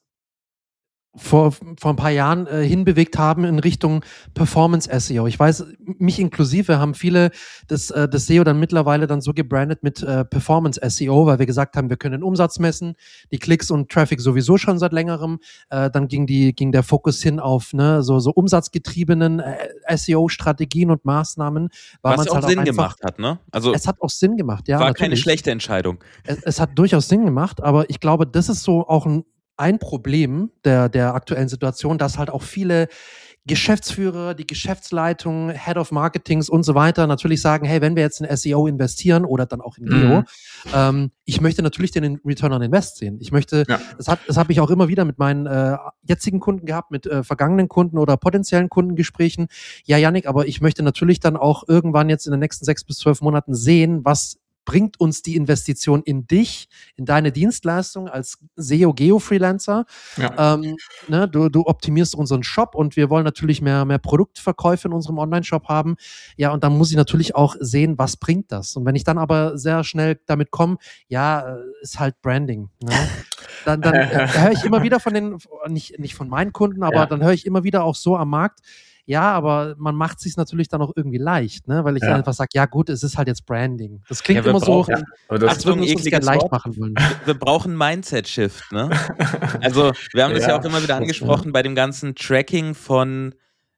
vor, vor ein paar Jahren äh, hinbewegt haben in Richtung Performance-S E O. Ich weiß, mich inklusive haben viele das, äh, das S E O dann mittlerweile dann so gebrandet mit äh, Performance-S E O, weil wir gesagt haben, wir können den Umsatz messen, die Klicks und Traffic sowieso schon seit längerem. Äh, dann ging, die, ging der Fokus hin auf ne, so, so umsatzgetriebenen äh, S E O-Strategien und Maßnahmen. Weil Was auch halt Sinn auch einfach, gemacht hat, ne? Also es hat auch Sinn gemacht, ja. War natürlich. keine schlechte Entscheidung. Es, es hat durchaus Sinn gemacht, aber ich glaube, das ist so auch ein ein Problem der, der aktuellen Situation, dass halt auch viele Geschäftsführer, die Geschäftsleitung, Head of Marketings und so weiter natürlich sagen, hey, wenn wir jetzt in S E O investieren oder dann auch in G E O, mhm. ähm, ich möchte natürlich den Return on Invest sehen. Ich möchte, ja. das, hat, das habe ich auch immer wieder mit meinen äh, jetzigen Kunden gehabt, mit äh, vergangenen Kunden oder potenziellen Kundengesprächen. Ja, Yannick, aber ich möchte natürlich dann auch irgendwann jetzt in den nächsten sechs bis zwölf Monaten sehen, was bringt uns die Investition in dich, in deine Dienstleistung als S E O-Geo-Freelancer. Ja. Ähm, ne, du, du optimierst unseren Shop und wir wollen natürlich mehr, mehr Produktverkäufe in unserem Online-Shop haben. Ja, und dann muss ich natürlich auch sehen, was bringt das. Und wenn ich dann aber sehr schnell damit komme, ja, ist halt Branding. Ne? Dann, dann äh, höre ich immer wieder von den, nicht, nicht von meinen Kunden, aber ja. dann höre ich immer wieder auch so am Markt, ja, aber man macht es sich natürlich dann auch irgendwie leicht, ne? Weil ich ja. dann einfach sage, ja gut, es ist halt jetzt Branding. Das klingt ja, immer brauchen, so, ja. das als würden wir uns gerne leicht machen wollen. Wir brauchen Mindset-Shift, ne? Also wir haben das ja, ja auch immer wieder angesprochen ja. bei dem ganzen Tracking von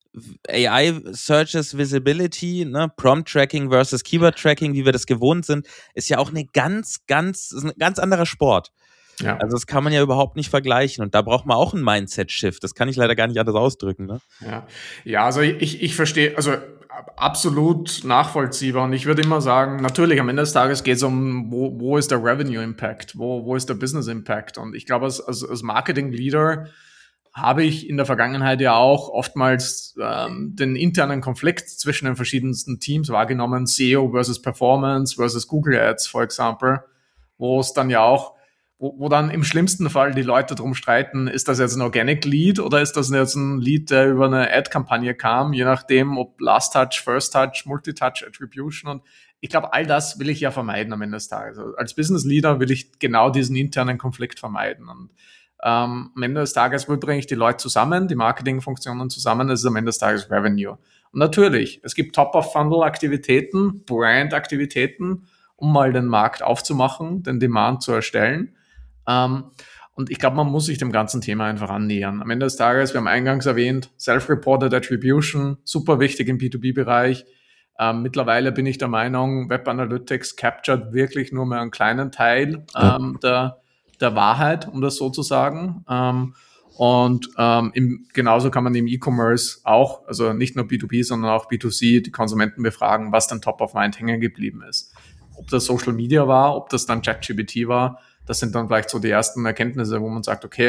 A I Searches Visibility, ne? Prompt-Tracking versus Keyword-Tracking, wie wir das gewohnt sind, ist ja auch eine ganz, ganz, ist ein ganz anderer Sport. Ja. Also das kann man ja überhaupt nicht vergleichen und da braucht man auch einen Mindset-Shift. Das kann ich leider gar nicht anders ausdrücken. Ne? Ja. ja, also ich, ich verstehe, also absolut nachvollziehbar und ich würde immer sagen, natürlich am Ende des Tages geht es um, wo, wo ist der Revenue-Impact, wo, wo ist der Business-Impact und ich glaube, als, als, als Marketing-Leader habe ich in der Vergangenheit ja auch oftmals ähm, den internen Konflikt zwischen den verschiedensten Teams wahrgenommen, S E O versus Performance versus Google Ads, for example, wo es dann ja auch Wo, wo dann im schlimmsten Fall die Leute drum streiten, ist das jetzt ein Organic Lead oder ist das jetzt ein Lead, der über eine Ad-Kampagne kam, je nachdem, ob Last Touch, First Touch, Multi-Touch, Attribution und ich glaube, all das will ich ja vermeiden am Ende des Tages. Also als Business Leader will ich genau diesen internen Konflikt vermeiden und ähm, am Ende des Tages, wo bringe ich die Leute zusammen, die Marketingfunktionen zusammen, das ist am Ende des Tages Revenue. Und natürlich, es gibt Top-of-Funnel-Aktivitäten, Brand-Aktivitäten, um mal den Markt aufzumachen, den Demand zu erstellen. Um, und ich glaube, man muss sich dem ganzen Thema einfach annähern. Am Ende des Tages, wir haben eingangs erwähnt, Self-Reported Attribution, super wichtig im B zwei B-Bereich. Um, mittlerweile bin ich der Meinung, Web Analytics captured wirklich nur mehr einen kleinen Teil ja. um, der, der Wahrheit, um das so zu sagen. Um, und um, im, genauso kann man im E-Commerce auch, also nicht nur B zwei B, sondern auch B zwei C, die Konsumenten befragen, was dann top of mind hängen geblieben ist. Ob das Social Media war, ob das dann ChatGPT war, das sind dann vielleicht so die ersten Erkenntnisse, wo man sagt, okay,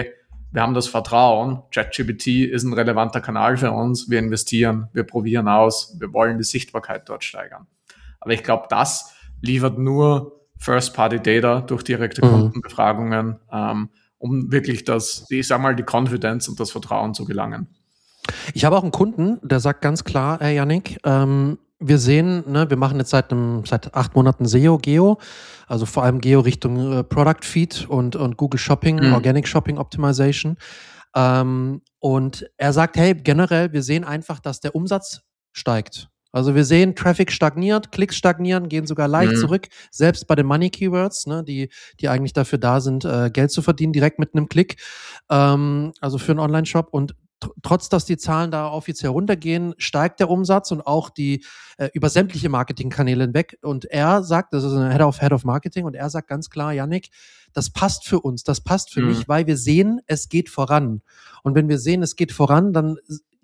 wir haben das Vertrauen, ChatGPT ist ein relevanter Kanal für uns, wir investieren, wir probieren aus, wir wollen die Sichtbarkeit dort steigern. Aber ich glaube, das liefert nur First-Party-Data durch direkte mhm. Kundenbefragungen, ähm, um wirklich das, ich sag mal, die Confidence und das Vertrauen zu gelangen. Ich habe auch einen Kunden, der sagt ganz klar, hey Yannick, ähm, wir sehen, ne, wir machen jetzt seit, einem, seit acht Monaten S E O, Geo, also vor allem Geo Richtung äh, Product Feed und, und Google Shopping, mhm. Organic Shopping Optimization. Ähm, und er sagt, hey, generell, wir sehen einfach, dass der Umsatz steigt. Also wir sehen, Traffic stagniert, Klicks stagnieren, gehen sogar leicht mhm. zurück, selbst bei den Money Keywords, ne, die, die eigentlich dafür da sind, äh, Geld zu verdienen, direkt mit einem Klick, ähm, also für einen Online-Shop. Und tr- trotz, dass die Zahlen da offiziell runtergehen, steigt der Umsatz und auch die äh, über sämtliche Marketingkanäle hinweg. Und er sagt, das ist ein Head of Head of Marketing, und er sagt ganz klar, Yannick, das passt für uns, das passt für mhm. mich, weil wir sehen, es geht voran. Und wenn wir sehen, es geht voran, dann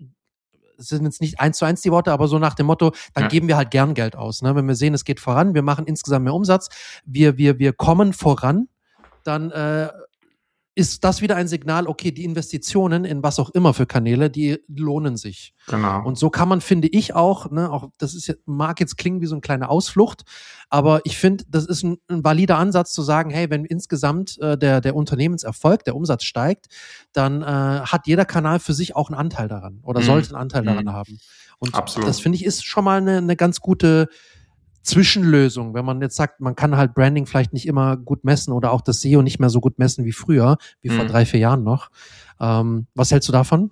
es sind jetzt nicht eins zu eins die Worte, aber so nach dem Motto, dann ja. geben wir halt gern Geld aus. Ne? Wenn wir sehen, es geht voran, wir machen insgesamt mehr Umsatz, wir, wir, wir kommen voran, dann äh, ist das wieder ein Signal, okay, die Investitionen in was auch immer für Kanäle, die lohnen sich. Genau. Und so kann man, finde ich auch, ne, auch das ist jetzt, mag jetzt klingen wie so eine kleine Ausflucht, aber ich finde, das ist ein, ein valider Ansatz zu sagen, hey, wenn insgesamt äh, der, der Unternehmenserfolg, der Umsatz steigt, dann äh, hat jeder Kanal für sich auch einen Anteil daran oder mhm. sollte einen Anteil mhm. daran haben. Und Absolut. Das, finde ich, ist schon mal eine, eine ganz gute Zwischenlösung, wenn man jetzt sagt, man kann halt Branding vielleicht nicht immer gut messen oder auch das S E O nicht mehr so gut messen wie früher, wie mhm. vor drei, vier Jahren noch. Ähm, was hältst du davon?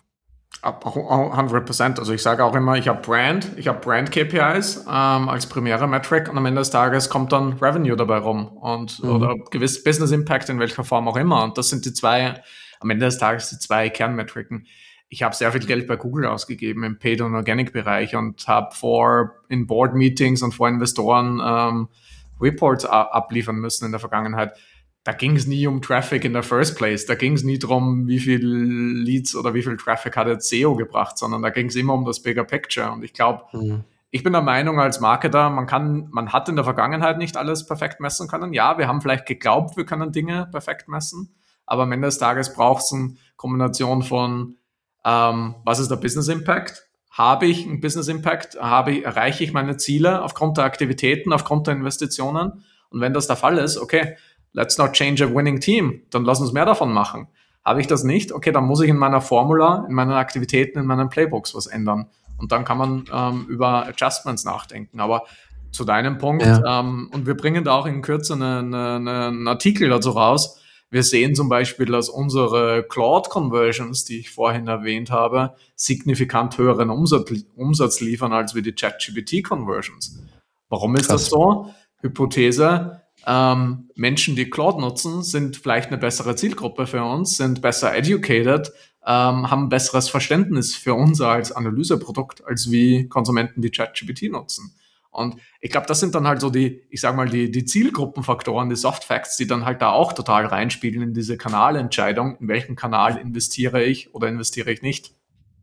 hundert Prozent. Also ich sage auch immer, ich habe Brand, ich habe Brand-K P Is ähm, als primäre Metric, und am Ende des Tages kommt dann Revenue dabei rum und mhm. oder gewiss Business Impact in welcher Form auch immer. Und das sind die zwei, am Ende des Tages die zwei Kernmetriken. Ich habe sehr viel Geld bei Google ausgegeben im Paid- und Organic-Bereich und habe vor in Board-Meetings und vor Investoren ähm, Reports a- abliefern müssen in der Vergangenheit. Da ging es nie um Traffic in der First Place. Da ging es nie darum, wie viel Leads oder wie viel Traffic hat jetzt S E O gebracht, sondern da ging es immer um das Bigger Picture. Und ich glaube, mhm. ich bin der Meinung als Marketer, man kann, man hat in der Vergangenheit nicht alles perfekt messen können. Ja, wir haben vielleicht geglaubt, wir können Dinge perfekt messen, aber am Ende des Tages braucht es eine Kombination von Ähm, was ist der Business Impact? Habe ich einen Business Impact? Habe ich, erreiche ich meine Ziele aufgrund der Aktivitäten, aufgrund der Investitionen? Und wenn das der Fall ist, okay, let's not change a winning team. Dann lass uns mehr davon machen. Habe ich das nicht? Okay, dann muss ich in meiner Formula, in meinen Aktivitäten, in meinen Playbooks was ändern. Und dann kann man ähm, über Adjustments nachdenken. Aber zu deinem Punkt, ja. ähm, und wir bringen da auch in Kürze eine, eine, einen Artikel dazu raus. Wir sehen zum Beispiel, dass unsere Cloud-Conversions, die ich vorhin erwähnt habe, signifikant höheren Umsatz, Umsatz liefern als wie die ChatGPT-Conversions. Warum ist Krass. Das so? Hypothese, ähm, Menschen, die Cloud nutzen, sind vielleicht eine bessere Zielgruppe für uns, sind besser educated, ähm, haben ein besseres Verständnis für uns als Analyseprodukt, als wie Konsumenten, die ChatGPT nutzen. Und ich glaube, das sind dann halt so die, ich sag mal, die, die Zielgruppenfaktoren, die Soft Facts, die dann halt da auch total reinspielen in diese Kanalentscheidung, in welchen Kanal investiere ich oder investiere ich nicht.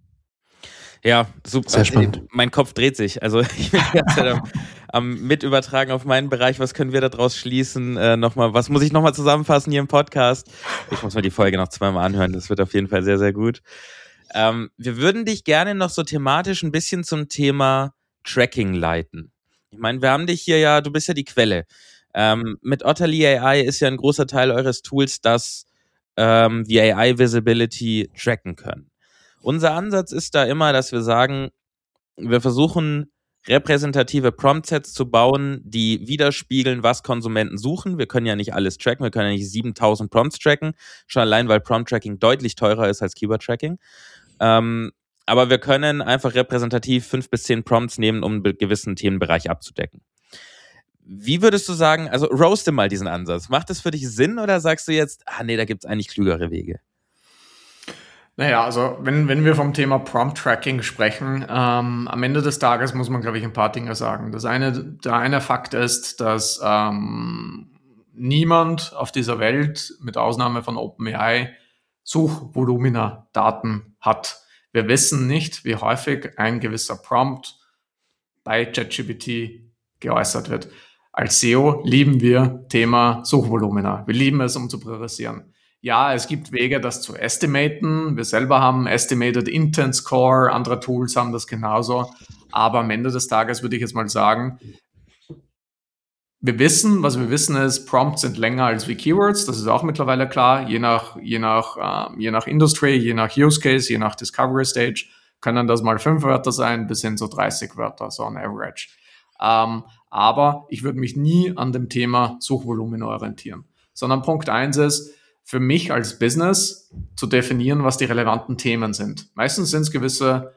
Ja, super. Sehr spannend. Mein Kopf dreht sich. Also ich bin jetzt am, am Mitübertragen auf meinen Bereich. Was können wir daraus schließen? Äh, nochmal, was muss ich nochmal zusammenfassen hier im Podcast? Ich muss mir die Folge noch zweimal anhören. Das wird auf jeden Fall sehr, sehr gut. Ähm, wir würden dich gerne noch so thematisch ein bisschen zum Thema Tracking leiten. Ich meine, wir haben dich hier ja, du bist ja die Quelle. Ähm, mit Otterly A I ist ja ein großer Teil eures Tools, dass ähm, wir A I-Visibility tracken können. Unser Ansatz ist da immer, dass wir sagen, wir versuchen, repräsentative Prompt-Sets zu bauen, die widerspiegeln, was Konsumenten suchen. Wir können ja nicht alles tracken, wir können ja nicht siebentausend Prompts tracken, schon allein, weil Prompt-Tracking deutlich teurer ist als Keyword-Tracking. Ähm, aber wir können einfach repräsentativ fünf bis zehn Prompts nehmen, um einen gewissen Themenbereich abzudecken. Wie würdest du sagen, also roaste mal diesen Ansatz. Macht das für dich Sinn oder sagst du jetzt, ah nee, da gibt es eigentlich klügere Wege? Naja, also wenn, wenn wir vom Thema Prompt-Tracking sprechen, ähm, am Ende des Tages muss man, glaube ich, ein paar Dinge sagen. Das eine, der eine Fakt ist, dass ähm, niemand auf dieser Welt, mit Ausnahme von OpenAI, Suchvolumina-Daten hat. Wir wissen nicht, wie häufig ein gewisser Prompt bei ChatGPT geäußert wird. Als S E O lieben wir Thema Suchvolumina. Wir lieben es, um zu priorisieren. Ja, es gibt Wege, das zu estimaten. Wir selber haben Estimated Intent Score, andere Tools haben das genauso. Aber am Ende des Tages würde ich jetzt mal sagen, wir wissen, was wir wissen ist, Prompts sind länger als wie Keywords. Das ist auch mittlerweile klar. Je nach, je nach, äh, je nach Industry, je nach Use Case, je nach Discovery Stage können das mal fünf Wörter sein, bis hin zu dreißig Wörter, so on average. Ähm, aber ich würde mich nie an dem Thema Suchvolumen orientieren, sondern Punkt eins ist, für mich als Business zu definieren, was die relevanten Themen sind. Meistens sind es gewisse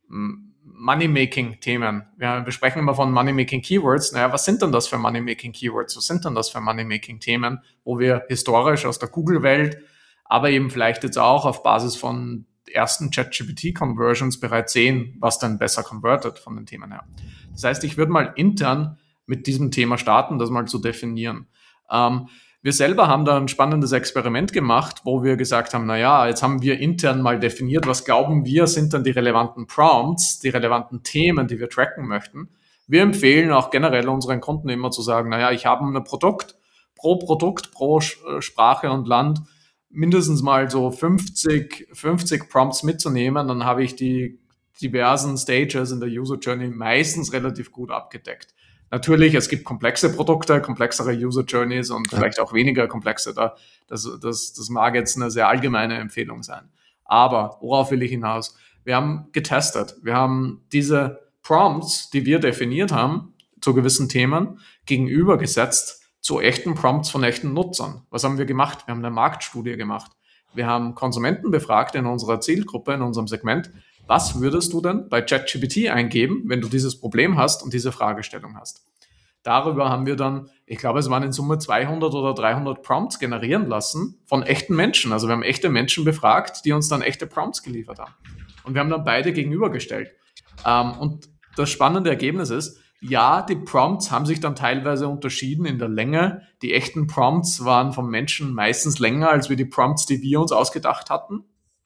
Money-Making-Themen. Wir besprechen immer von Money-Making-Keywords. Naja, was sind denn das für Money-Making-Keywords? Was sind denn das für Money-Making-Themen, wo wir historisch aus der Google-Welt, aber eben vielleicht jetzt auch auf Basis von ersten ChatGPT-Conversions bereits sehen, was dann besser convertet von den Themen her. Das heißt, ich würde mal intern mit diesem Thema starten, das mal zu definieren. Ähm, Wir selber haben da ein spannendes Experiment gemacht, wo wir gesagt haben, na ja, jetzt haben wir intern mal definiert, was glauben wir sind dann die relevanten Prompts, die relevanten Themen, die wir tracken möchten. Wir empfehlen auch generell unseren Kunden immer zu sagen, na ja, ich habe ein Produkt, pro Produkt, pro Sprache und Land mindestens mal so fünfzig, fünfzig Prompts mitzunehmen, dann habe ich die diversen Stages in der User Journey meistens relativ gut abgedeckt. Natürlich, es gibt komplexe Produkte, komplexere User Journeys und ja. vielleicht auch weniger komplexe. Das, das, das mag jetzt eine sehr allgemeine Empfehlung sein. Aber worauf will ich hinaus? Wir haben getestet. Wir haben diese Prompts, die wir definiert haben, zu gewissen Themen, gegenübergesetzt zu echten Prompts von echten Nutzern. Was haben wir gemacht? Wir haben eine Marktstudie gemacht. Wir haben Konsumenten befragt in unserer Zielgruppe, in unserem Segment. Was würdest du denn bei ChatGPT eingeben, wenn du dieses Problem hast und diese Fragestellung hast? Darüber haben wir dann, ich glaube, es waren in Summe zweihundert oder dreihundert Prompts generieren lassen von echten Menschen. Also wir haben echte Menschen befragt, die uns dann echte Prompts geliefert haben. Und wir haben dann beide gegenübergestellt. Ähm, und das spannende Ergebnis ist, ja, die Prompts haben sich dann teilweise unterschieden in der Länge. Die echten Prompts waren von Menschen meistens länger als wie die Prompts, die wir uns ausgedacht hatten.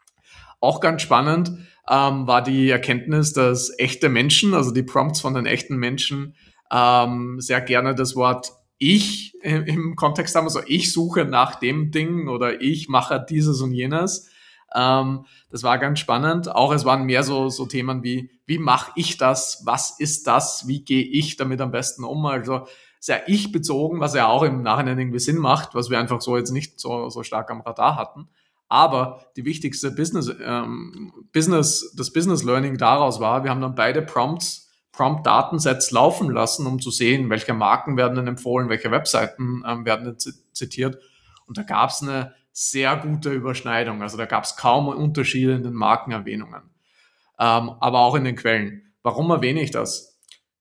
Auch ganz spannend ähm, war die Erkenntnis, dass echte Menschen, also die Prompts von den echten Menschen, ähm, sehr gerne das Wort ich im, im Kontext haben. Also ich suche nach dem Ding oder ich mache dieses und jenes. Ähm, das war ganz spannend. Auch es waren mehr so, so Themen wie, wie mache ich das? Was ist das? Wie gehe ich damit am besten um? Also sehr ich-bezogen, was ja auch im Nachhinein irgendwie Sinn macht, was wir einfach so jetzt nicht so, so stark am Radar hatten. Aber die wichtigste Business, ähm, Business, das Business Learning daraus war, wir haben dann beide Prompts, Prompt-Datensets laufen lassen, um zu sehen, welche Marken werden denn empfohlen, welche Webseiten ähm, werden denn zitiert. Und da gab es eine sehr gute Überschneidung. Also da gab es kaum Unterschiede in den Markenerwähnungen, ähm, aber auch in den Quellen. Warum erwähne ich das?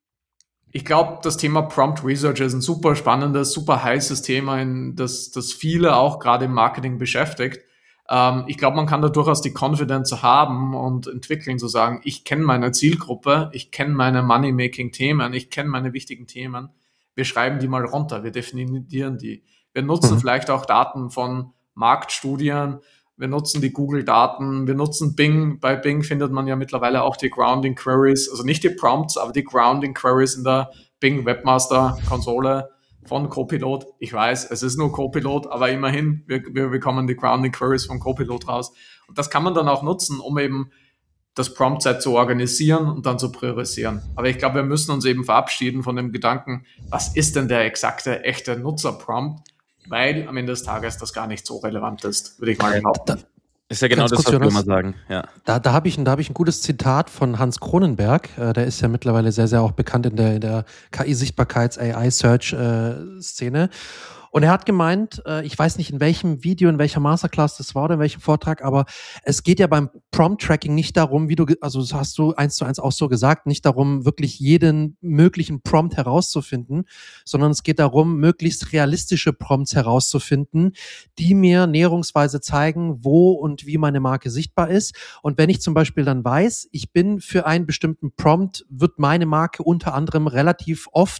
Ich glaube, das Thema Prompt Research ist ein super spannendes, super heißes Thema, in das, das viele auch gerade im Marketing beschäftigt. Ähm, ich glaube, man kann da durchaus die Confidence haben und entwickeln, zu sagen, ich kenne meine Zielgruppe, ich kenne meine Money-Making-Themen, ich kenne meine wichtigen Themen. Wir schreiben die mal runter, wir definieren die. Wir nutzen mhm. vielleicht auch Daten von Marktstudien, wir nutzen die Google-Daten, wir nutzen Bing. Bei Bing findet man ja mittlerweile auch die Grounding Queries, also nicht die Prompts, aber die Grounding Queries in der Bing Webmaster-Konsole von Copilot. Ich weiß, es ist nur Copilot, aber immerhin, wir, wir bekommen die Grounding Queries von Copilot raus. Und das kann man dann auch nutzen, um eben das Prompt-Set zu organisieren und dann zu priorisieren. Aber ich glaube, wir müssen uns eben verabschieden von dem Gedanken, was ist denn der exakte, echte Nutzer-Prompt? Weil am Ende des Tages das gar nicht so relevant ist, würde ich mal behaupten. Ist ja genau das, was wir immer sagen. Ja. Da, da habe ich, da hab ich ein gutes Zitat von Hans Kronenberg. Äh, der ist ja mittlerweile sehr, sehr auch bekannt in der, in der K I-Sichtbarkeits-A I-Search-Szene. Und er hat gemeint, äh, ich weiß nicht in welchem Video, in welcher Masterclass das war oder in welchem Vortrag, aber es geht ja beim Prompt-Tracking nicht darum, wie du, also das hast du eins zu eins auch so gesagt, nicht darum, wirklich jeden möglichen Prompt herauszufinden, sondern es geht darum, möglichst realistische Prompts herauszufinden, die mir näherungsweise zeigen, wo und wie meine Marke sichtbar ist. Und wenn ich zum Beispiel dann weiß, ich bin für einen bestimmten Prompt, wird meine Marke unter anderem relativ oft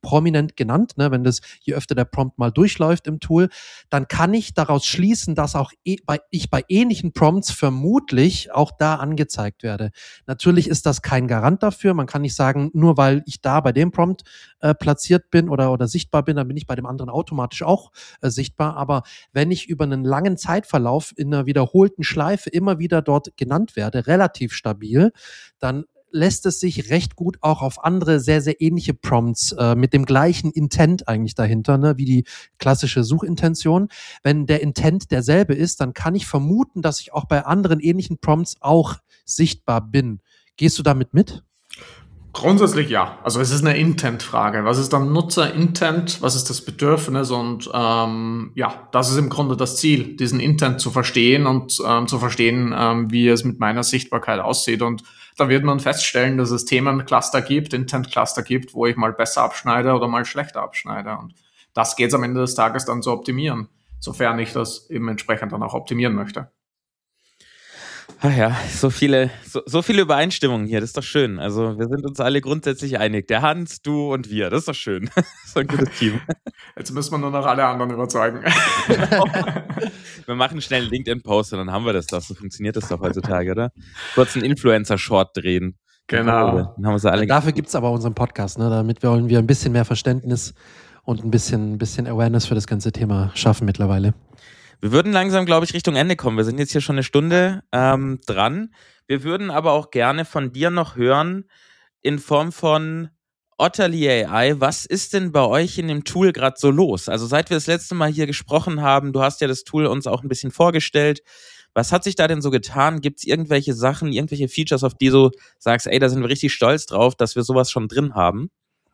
prominent genannt, ne, wenn das, je öfter der Prompt mal durchläuft im Tool, dann kann ich daraus schließen, dass auch eh, bei, ich bei ähnlichen Prompts vermutlich auch da angezeigt werde. Natürlich ist das kein Garant dafür. Man kann nicht sagen, nur weil ich da bei dem Prompt äh, platziert bin oder, oder sichtbar bin, dann bin ich bei dem anderen automatisch auch äh, sichtbar. Aber wenn ich über einen langen Zeitverlauf in einer wiederholten Schleife immer wieder dort genannt werde, relativ stabil, dann lässt es sich recht gut auch auf andere sehr, sehr ähnliche Prompts äh, mit dem gleichen Intent eigentlich dahinter, ne, wie die klassische Suchintention. Wenn der Intent derselbe ist, dann kann ich vermuten, dass ich auch bei anderen ähnlichen Prompts auch sichtbar bin. Gehst du damit mit? Grundsätzlich ja. Also es ist eine Intent-Frage. Was ist dann Nutzer-Intent? Was ist das Bedürfnis? Und ähm, ja, das ist im Grunde das Ziel, diesen Intent zu verstehen und ähm, zu verstehen, ähm, wie es mit meiner Sichtbarkeit aussieht. Und da wird man feststellen, dass es Themencluster gibt, Intent-Cluster gibt, wo ich mal besser abschneide oder mal schlechter abschneide. Und das geht es am Ende des Tages dann zu optimieren, sofern ich das eben entsprechend dann auch optimieren möchte. Ach ja, so viele, so, so viele Übereinstimmungen hier, das ist doch schön. Also wir sind uns alle grundsätzlich einig. Der Hans, du und wir, das ist doch schön. Das ist ein gutes Team. Jetzt müssen wir nur noch alle anderen überzeugen. Wir machen schnell einen LinkedIn-Post und dann haben wir das doch. So funktioniert das doch heutzutage, oder? Kurz einen Influencer-Short drehen. Genau. Dann haben wir sie alle. Dafür gibt es aber unseren Podcast, ne? Damit wollen wir ein bisschen mehr Verständnis und ein bisschen, ein bisschen Awareness für das ganze Thema schaffen mittlerweile. Wir würden langsam, glaube ich, Richtung Ende kommen. Wir sind jetzt hier schon eine Stunde ähm, dran. Wir würden aber auch gerne von dir noch hören, in Form von Otterly A I, was ist denn bei euch in dem Tool gerade so los? Also seit wir das letzte Mal hier gesprochen haben, du hast ja das Tool uns auch ein bisschen vorgestellt. Was hat sich da denn so getan? Gibt es irgendwelche Sachen, irgendwelche Features, auf die du sagst, ey, da sind wir richtig stolz drauf, dass wir sowas schon drin haben?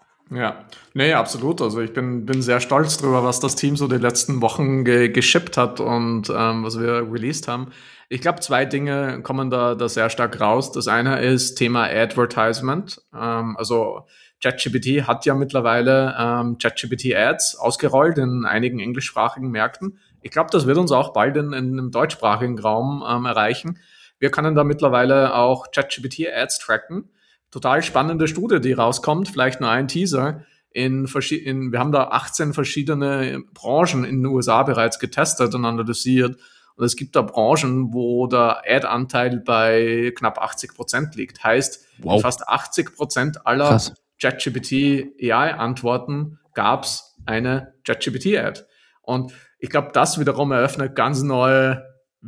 Ja, nee, absolut. Also ich bin bin sehr stolz drüber, was das Team so die letzten Wochen ge- geschippt hat und ähm, was wir released haben. Ich glaube, zwei Dinge kommen da, da sehr stark raus. Das eine ist Thema Advertisement. Ähm, also ChatGPT hat ja mittlerweile ähm, ChatGPT Ads ausgerollt in einigen englischsprachigen Märkten. Ich glaube, das wird uns auch bald in, in einem deutschsprachigen Raum ähm, erreichen. Wir können da mittlerweile auch ChatGPT Ads tracken. Total spannende Studie, die rauskommt, vielleicht nur ein Teaser. In, in, wir haben da achtzehn verschiedene Branchen in den U S A bereits getestet und analysiert. Und es gibt da Branchen, wo der Ad-Anteil bei knapp achtzig Prozent liegt. Heißt, wow. In fast achtzig Prozent aller ChatGPT A I-Antworten gab es eine ChatGPT-Ad. Und ich glaube, das wiederum eröffnet ganz neue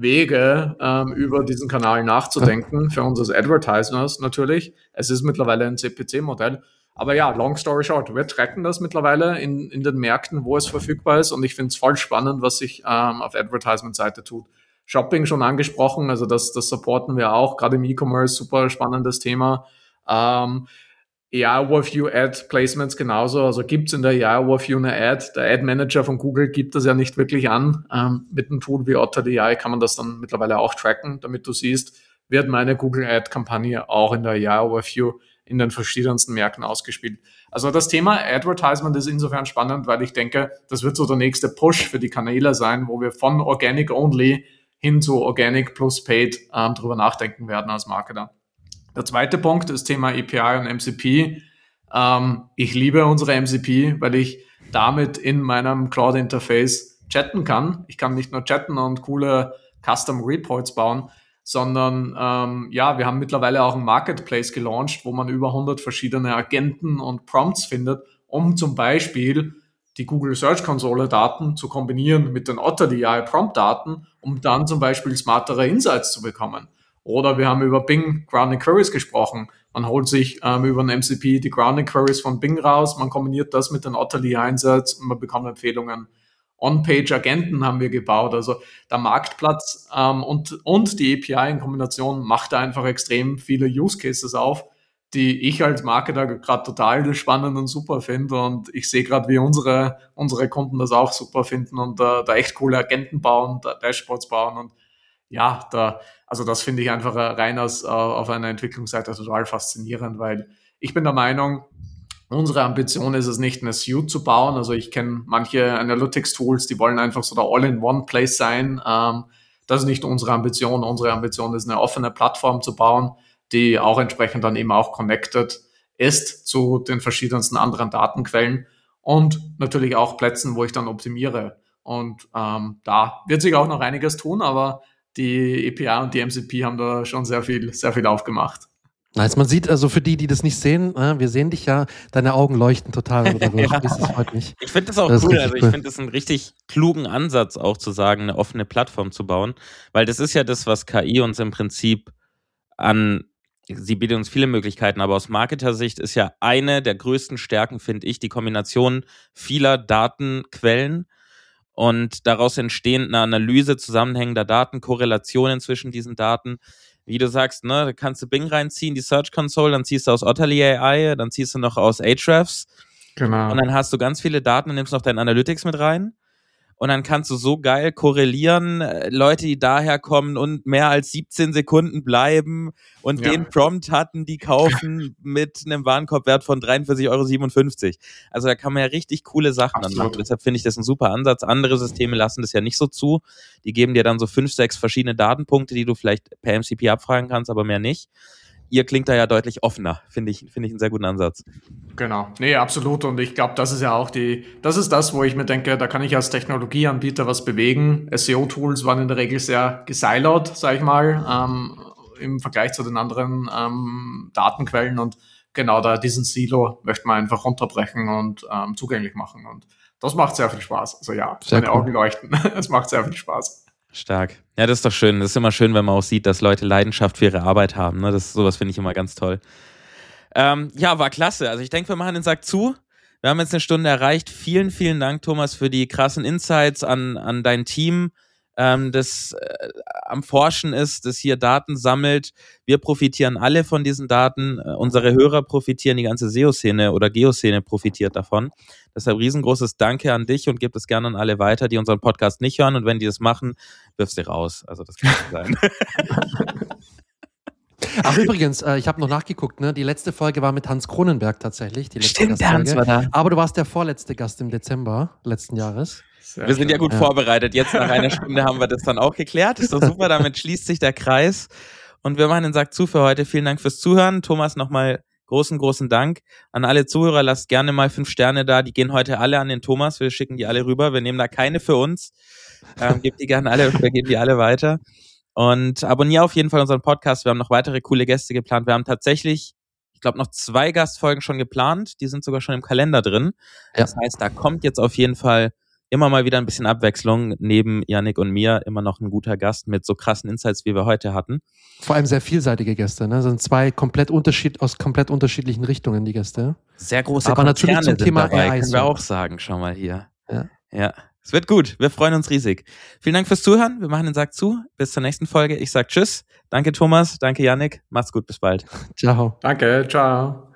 Wege, ähm, über diesen Kanal nachzudenken, für uns als Advertisers natürlich. Es ist mittlerweile ein C P C-Modell. Aber ja, long story short, wir tracken das mittlerweile in, in den Märkten, wo es verfügbar ist. Und ich finde es voll spannend, was sich ähm, auf Advertisement-Seite tut. Shopping schon angesprochen, also das, das supporten wir auch, gerade im E-Commerce, super spannendes Thema. Ähm, A I-Overview Ad Placements genauso, also gibt's in der A I-Overview eine Ad. Der Ad-Manager von Google gibt das ja nicht wirklich an. Ähm, mit einem Tool wie Otterly A I kann man das dann mittlerweile auch tracken, damit du siehst, wird meine Google-Ad-Kampagne auch in der A I-Overview in den verschiedensten Märkten ausgespielt. Also das Thema Advertisement ist insofern spannend, weil ich denke, das wird so der nächste Push für die Kanäle sein, wo wir von Organic Only hin zu Organic plus Paid ähm, drüber nachdenken werden als Marketer. Der zweite Punkt ist Thema A P I und M C P. Ähm, ich liebe unsere M C P, weil ich damit in meinem Cloud-Interface chatten kann. Ich kann nicht nur chatten und coole Custom Reports bauen, sondern ähm, ja, wir haben mittlerweile auch ein Marketplace gelauncht, wo man über hundert verschiedene Agenten und Prompts findet, um zum Beispiel die Google Search Console Daten zu kombinieren mit den Otterly A I Prompt Daten, um dann zum Beispiel smartere Insights zu bekommen. Oder wir haben über Bing Grounding Queries gesprochen. Man holt sich ähm, über ein M C P die Grounding Queries von Bing raus, man kombiniert das mit den Otterly Einsatz und man bekommt Empfehlungen. On-Page-Agenten haben wir gebaut. Also der Marktplatz ähm, und, und die A P I in Kombination macht da einfach extrem viele Use Cases auf, die ich als Marketer gerade total spannend und super finde. Und ich sehe gerade, wie unsere, unsere Kunden das auch super finden und äh, da echt coole Agenten bauen, da Dashboards bauen. Und ja, da, also das finde ich einfach rein aus, auf einer Entwicklungsseite total faszinierend, weil ich bin der Meinung, unsere Ambition ist es nicht, eine Suite zu bauen. Also ich kenne manche Analytics-Tools, die wollen einfach so der All-in-One-Place sein. Ähm, das ist nicht unsere Ambition. Unsere Ambition ist, eine offene Plattform zu bauen, die auch entsprechend dann eben auch connected ist zu den verschiedensten anderen Datenquellen und natürlich auch Plätzen, wo ich dann optimiere. Und ähm, da wird sich auch noch einiges tun, aber die A P I und die M C P haben da schon sehr viel, sehr viel aufgemacht. Nice. Man sieht also für die, die das nicht sehen, äh, wir sehen dich ja, deine Augen leuchten total, wenn du darüber sprichst, das freut mich. Ich finde das auch das cool, also ich cool. finde das einen richtig klugen Ansatz auch zu sagen, eine offene Plattform zu bauen, weil das ist ja das, was K I uns im Prinzip an, sie bietet uns viele Möglichkeiten, aber aus Marketer-Sicht ist ja eine der größten Stärken, finde ich, die Kombination vieler Datenquellen und daraus entstehend eine Analyse zusammenhängender Daten, Korrelationen zwischen diesen Daten. Wie du sagst, ne, da kannst du Bing reinziehen, die Search Console, dann ziehst du aus Otterly A I, dann ziehst du noch aus Ahrefs. Genau. Und dann hast du ganz viele Daten und nimmst noch dein Analytics mit rein. Und dann kannst du so geil korrelieren, äh, Leute, die daher kommen und mehr als siebzehn Sekunden bleiben und Ja. den Prompt hatten, die kaufen mit einem Warenkorbwert von dreiundvierzig Euro siebenundfünfzig. Also da kann man ja richtig coole Sachen dann Absolut. machen. Deshalb finde ich das ein super Ansatz. Andere Systeme lassen das ja nicht so zu. Die geben dir dann so fünf, sechs verschiedene Datenpunkte, die du vielleicht per M C P abfragen kannst, aber mehr nicht. Ihr klingt da ja deutlich offener, finde ich, finde ich einen sehr guten Ansatz. Genau, nee, absolut. Und ich glaube, das ist ja auch die, das ist das, wo ich mir denke, da kann ich als Technologieanbieter was bewegen. S E O-Tools waren in der Regel sehr gesiloed, sage ich mal, ähm, im Vergleich zu den anderen ähm, Datenquellen. Und genau da diesen Silo möchte man einfach runterbrechen und ähm, zugänglich machen. Und das macht sehr viel Spaß. Also ja, Sehr meine cool. Augen leuchten. Es macht sehr viel Spaß. Stark. Ja, das ist doch schön. Das ist immer schön, wenn man auch sieht, dass Leute Leidenschaft für ihre Arbeit haben. Ne? Das, sowas finde ich immer ganz toll. Ähm, ja, war klasse. Also ich denke, wir machen den Sack zu. Wir haben jetzt eine Stunde erreicht. Vielen, vielen Dank, Thomas, für die krassen Insights an, an dein Team, ähm, das äh, am Forschen ist, das hier Daten sammelt. Wir profitieren alle von diesen Daten. Äh, unsere Hörer profitieren, die ganze S E O-Szene oder Geoszene profitiert davon. Deshalb riesengroßes Danke an dich und gib es gerne an alle weiter, die unseren Podcast nicht hören. Und wenn die das machen, wirf sie raus. Also das kann nicht sein. Ach übrigens, äh, ich habe noch nachgeguckt, ne? Die letzte Folge war mit Hans Kronenberg tatsächlich. Die letzte Stimmt, der Hans war da. Aber du warst der vorletzte Gast im Dezember letzten Jahres. Sehr Wir sind ja schön. gut Ja. vorbereitet. Jetzt nach einer Stunde haben wir das dann auch geklärt. Ist doch super, damit schließt sich der Kreis. Und wir machen den Sack zu für heute. Vielen Dank fürs Zuhören. Thomas, nochmal großen, großen Dank an alle Zuhörer. Lasst gerne mal fünf Sterne da. Die gehen heute alle an den Thomas. Wir schicken die alle rüber. Wir nehmen da keine für uns. Ähm, gebt die gerne alle, wir geben die alle weiter. Und abonniere auf jeden Fall unseren Podcast. Wir haben noch weitere coole Gäste geplant. Wir haben tatsächlich, ich glaube, noch zwei Gastfolgen schon geplant. Die sind sogar schon im Kalender drin. Ja. Das heißt, da kommt jetzt auf jeden Fall immer mal wieder ein bisschen Abwechslung. Neben Yannick und mir immer noch ein guter Gast mit so krassen Insights, wie wir heute hatten. Vor allem sehr vielseitige Gäste, ne? Das sind zwei komplett unterschied aus komplett unterschiedlichen Richtungen, die Gäste. Sehr große Aber natürlich Konzerne zum Thema sind dabei, A I können wir so. auch sagen. Schau mal hier. Ja. Ja, es wird gut. Wir freuen uns riesig. Vielen Dank fürs Zuhören. Wir machen den Sack zu. Bis zur nächsten Folge. Ich sag Tschüss. Danke Thomas. Danke Yannick. Macht's gut. Bis bald. Ciao. Danke, ciao.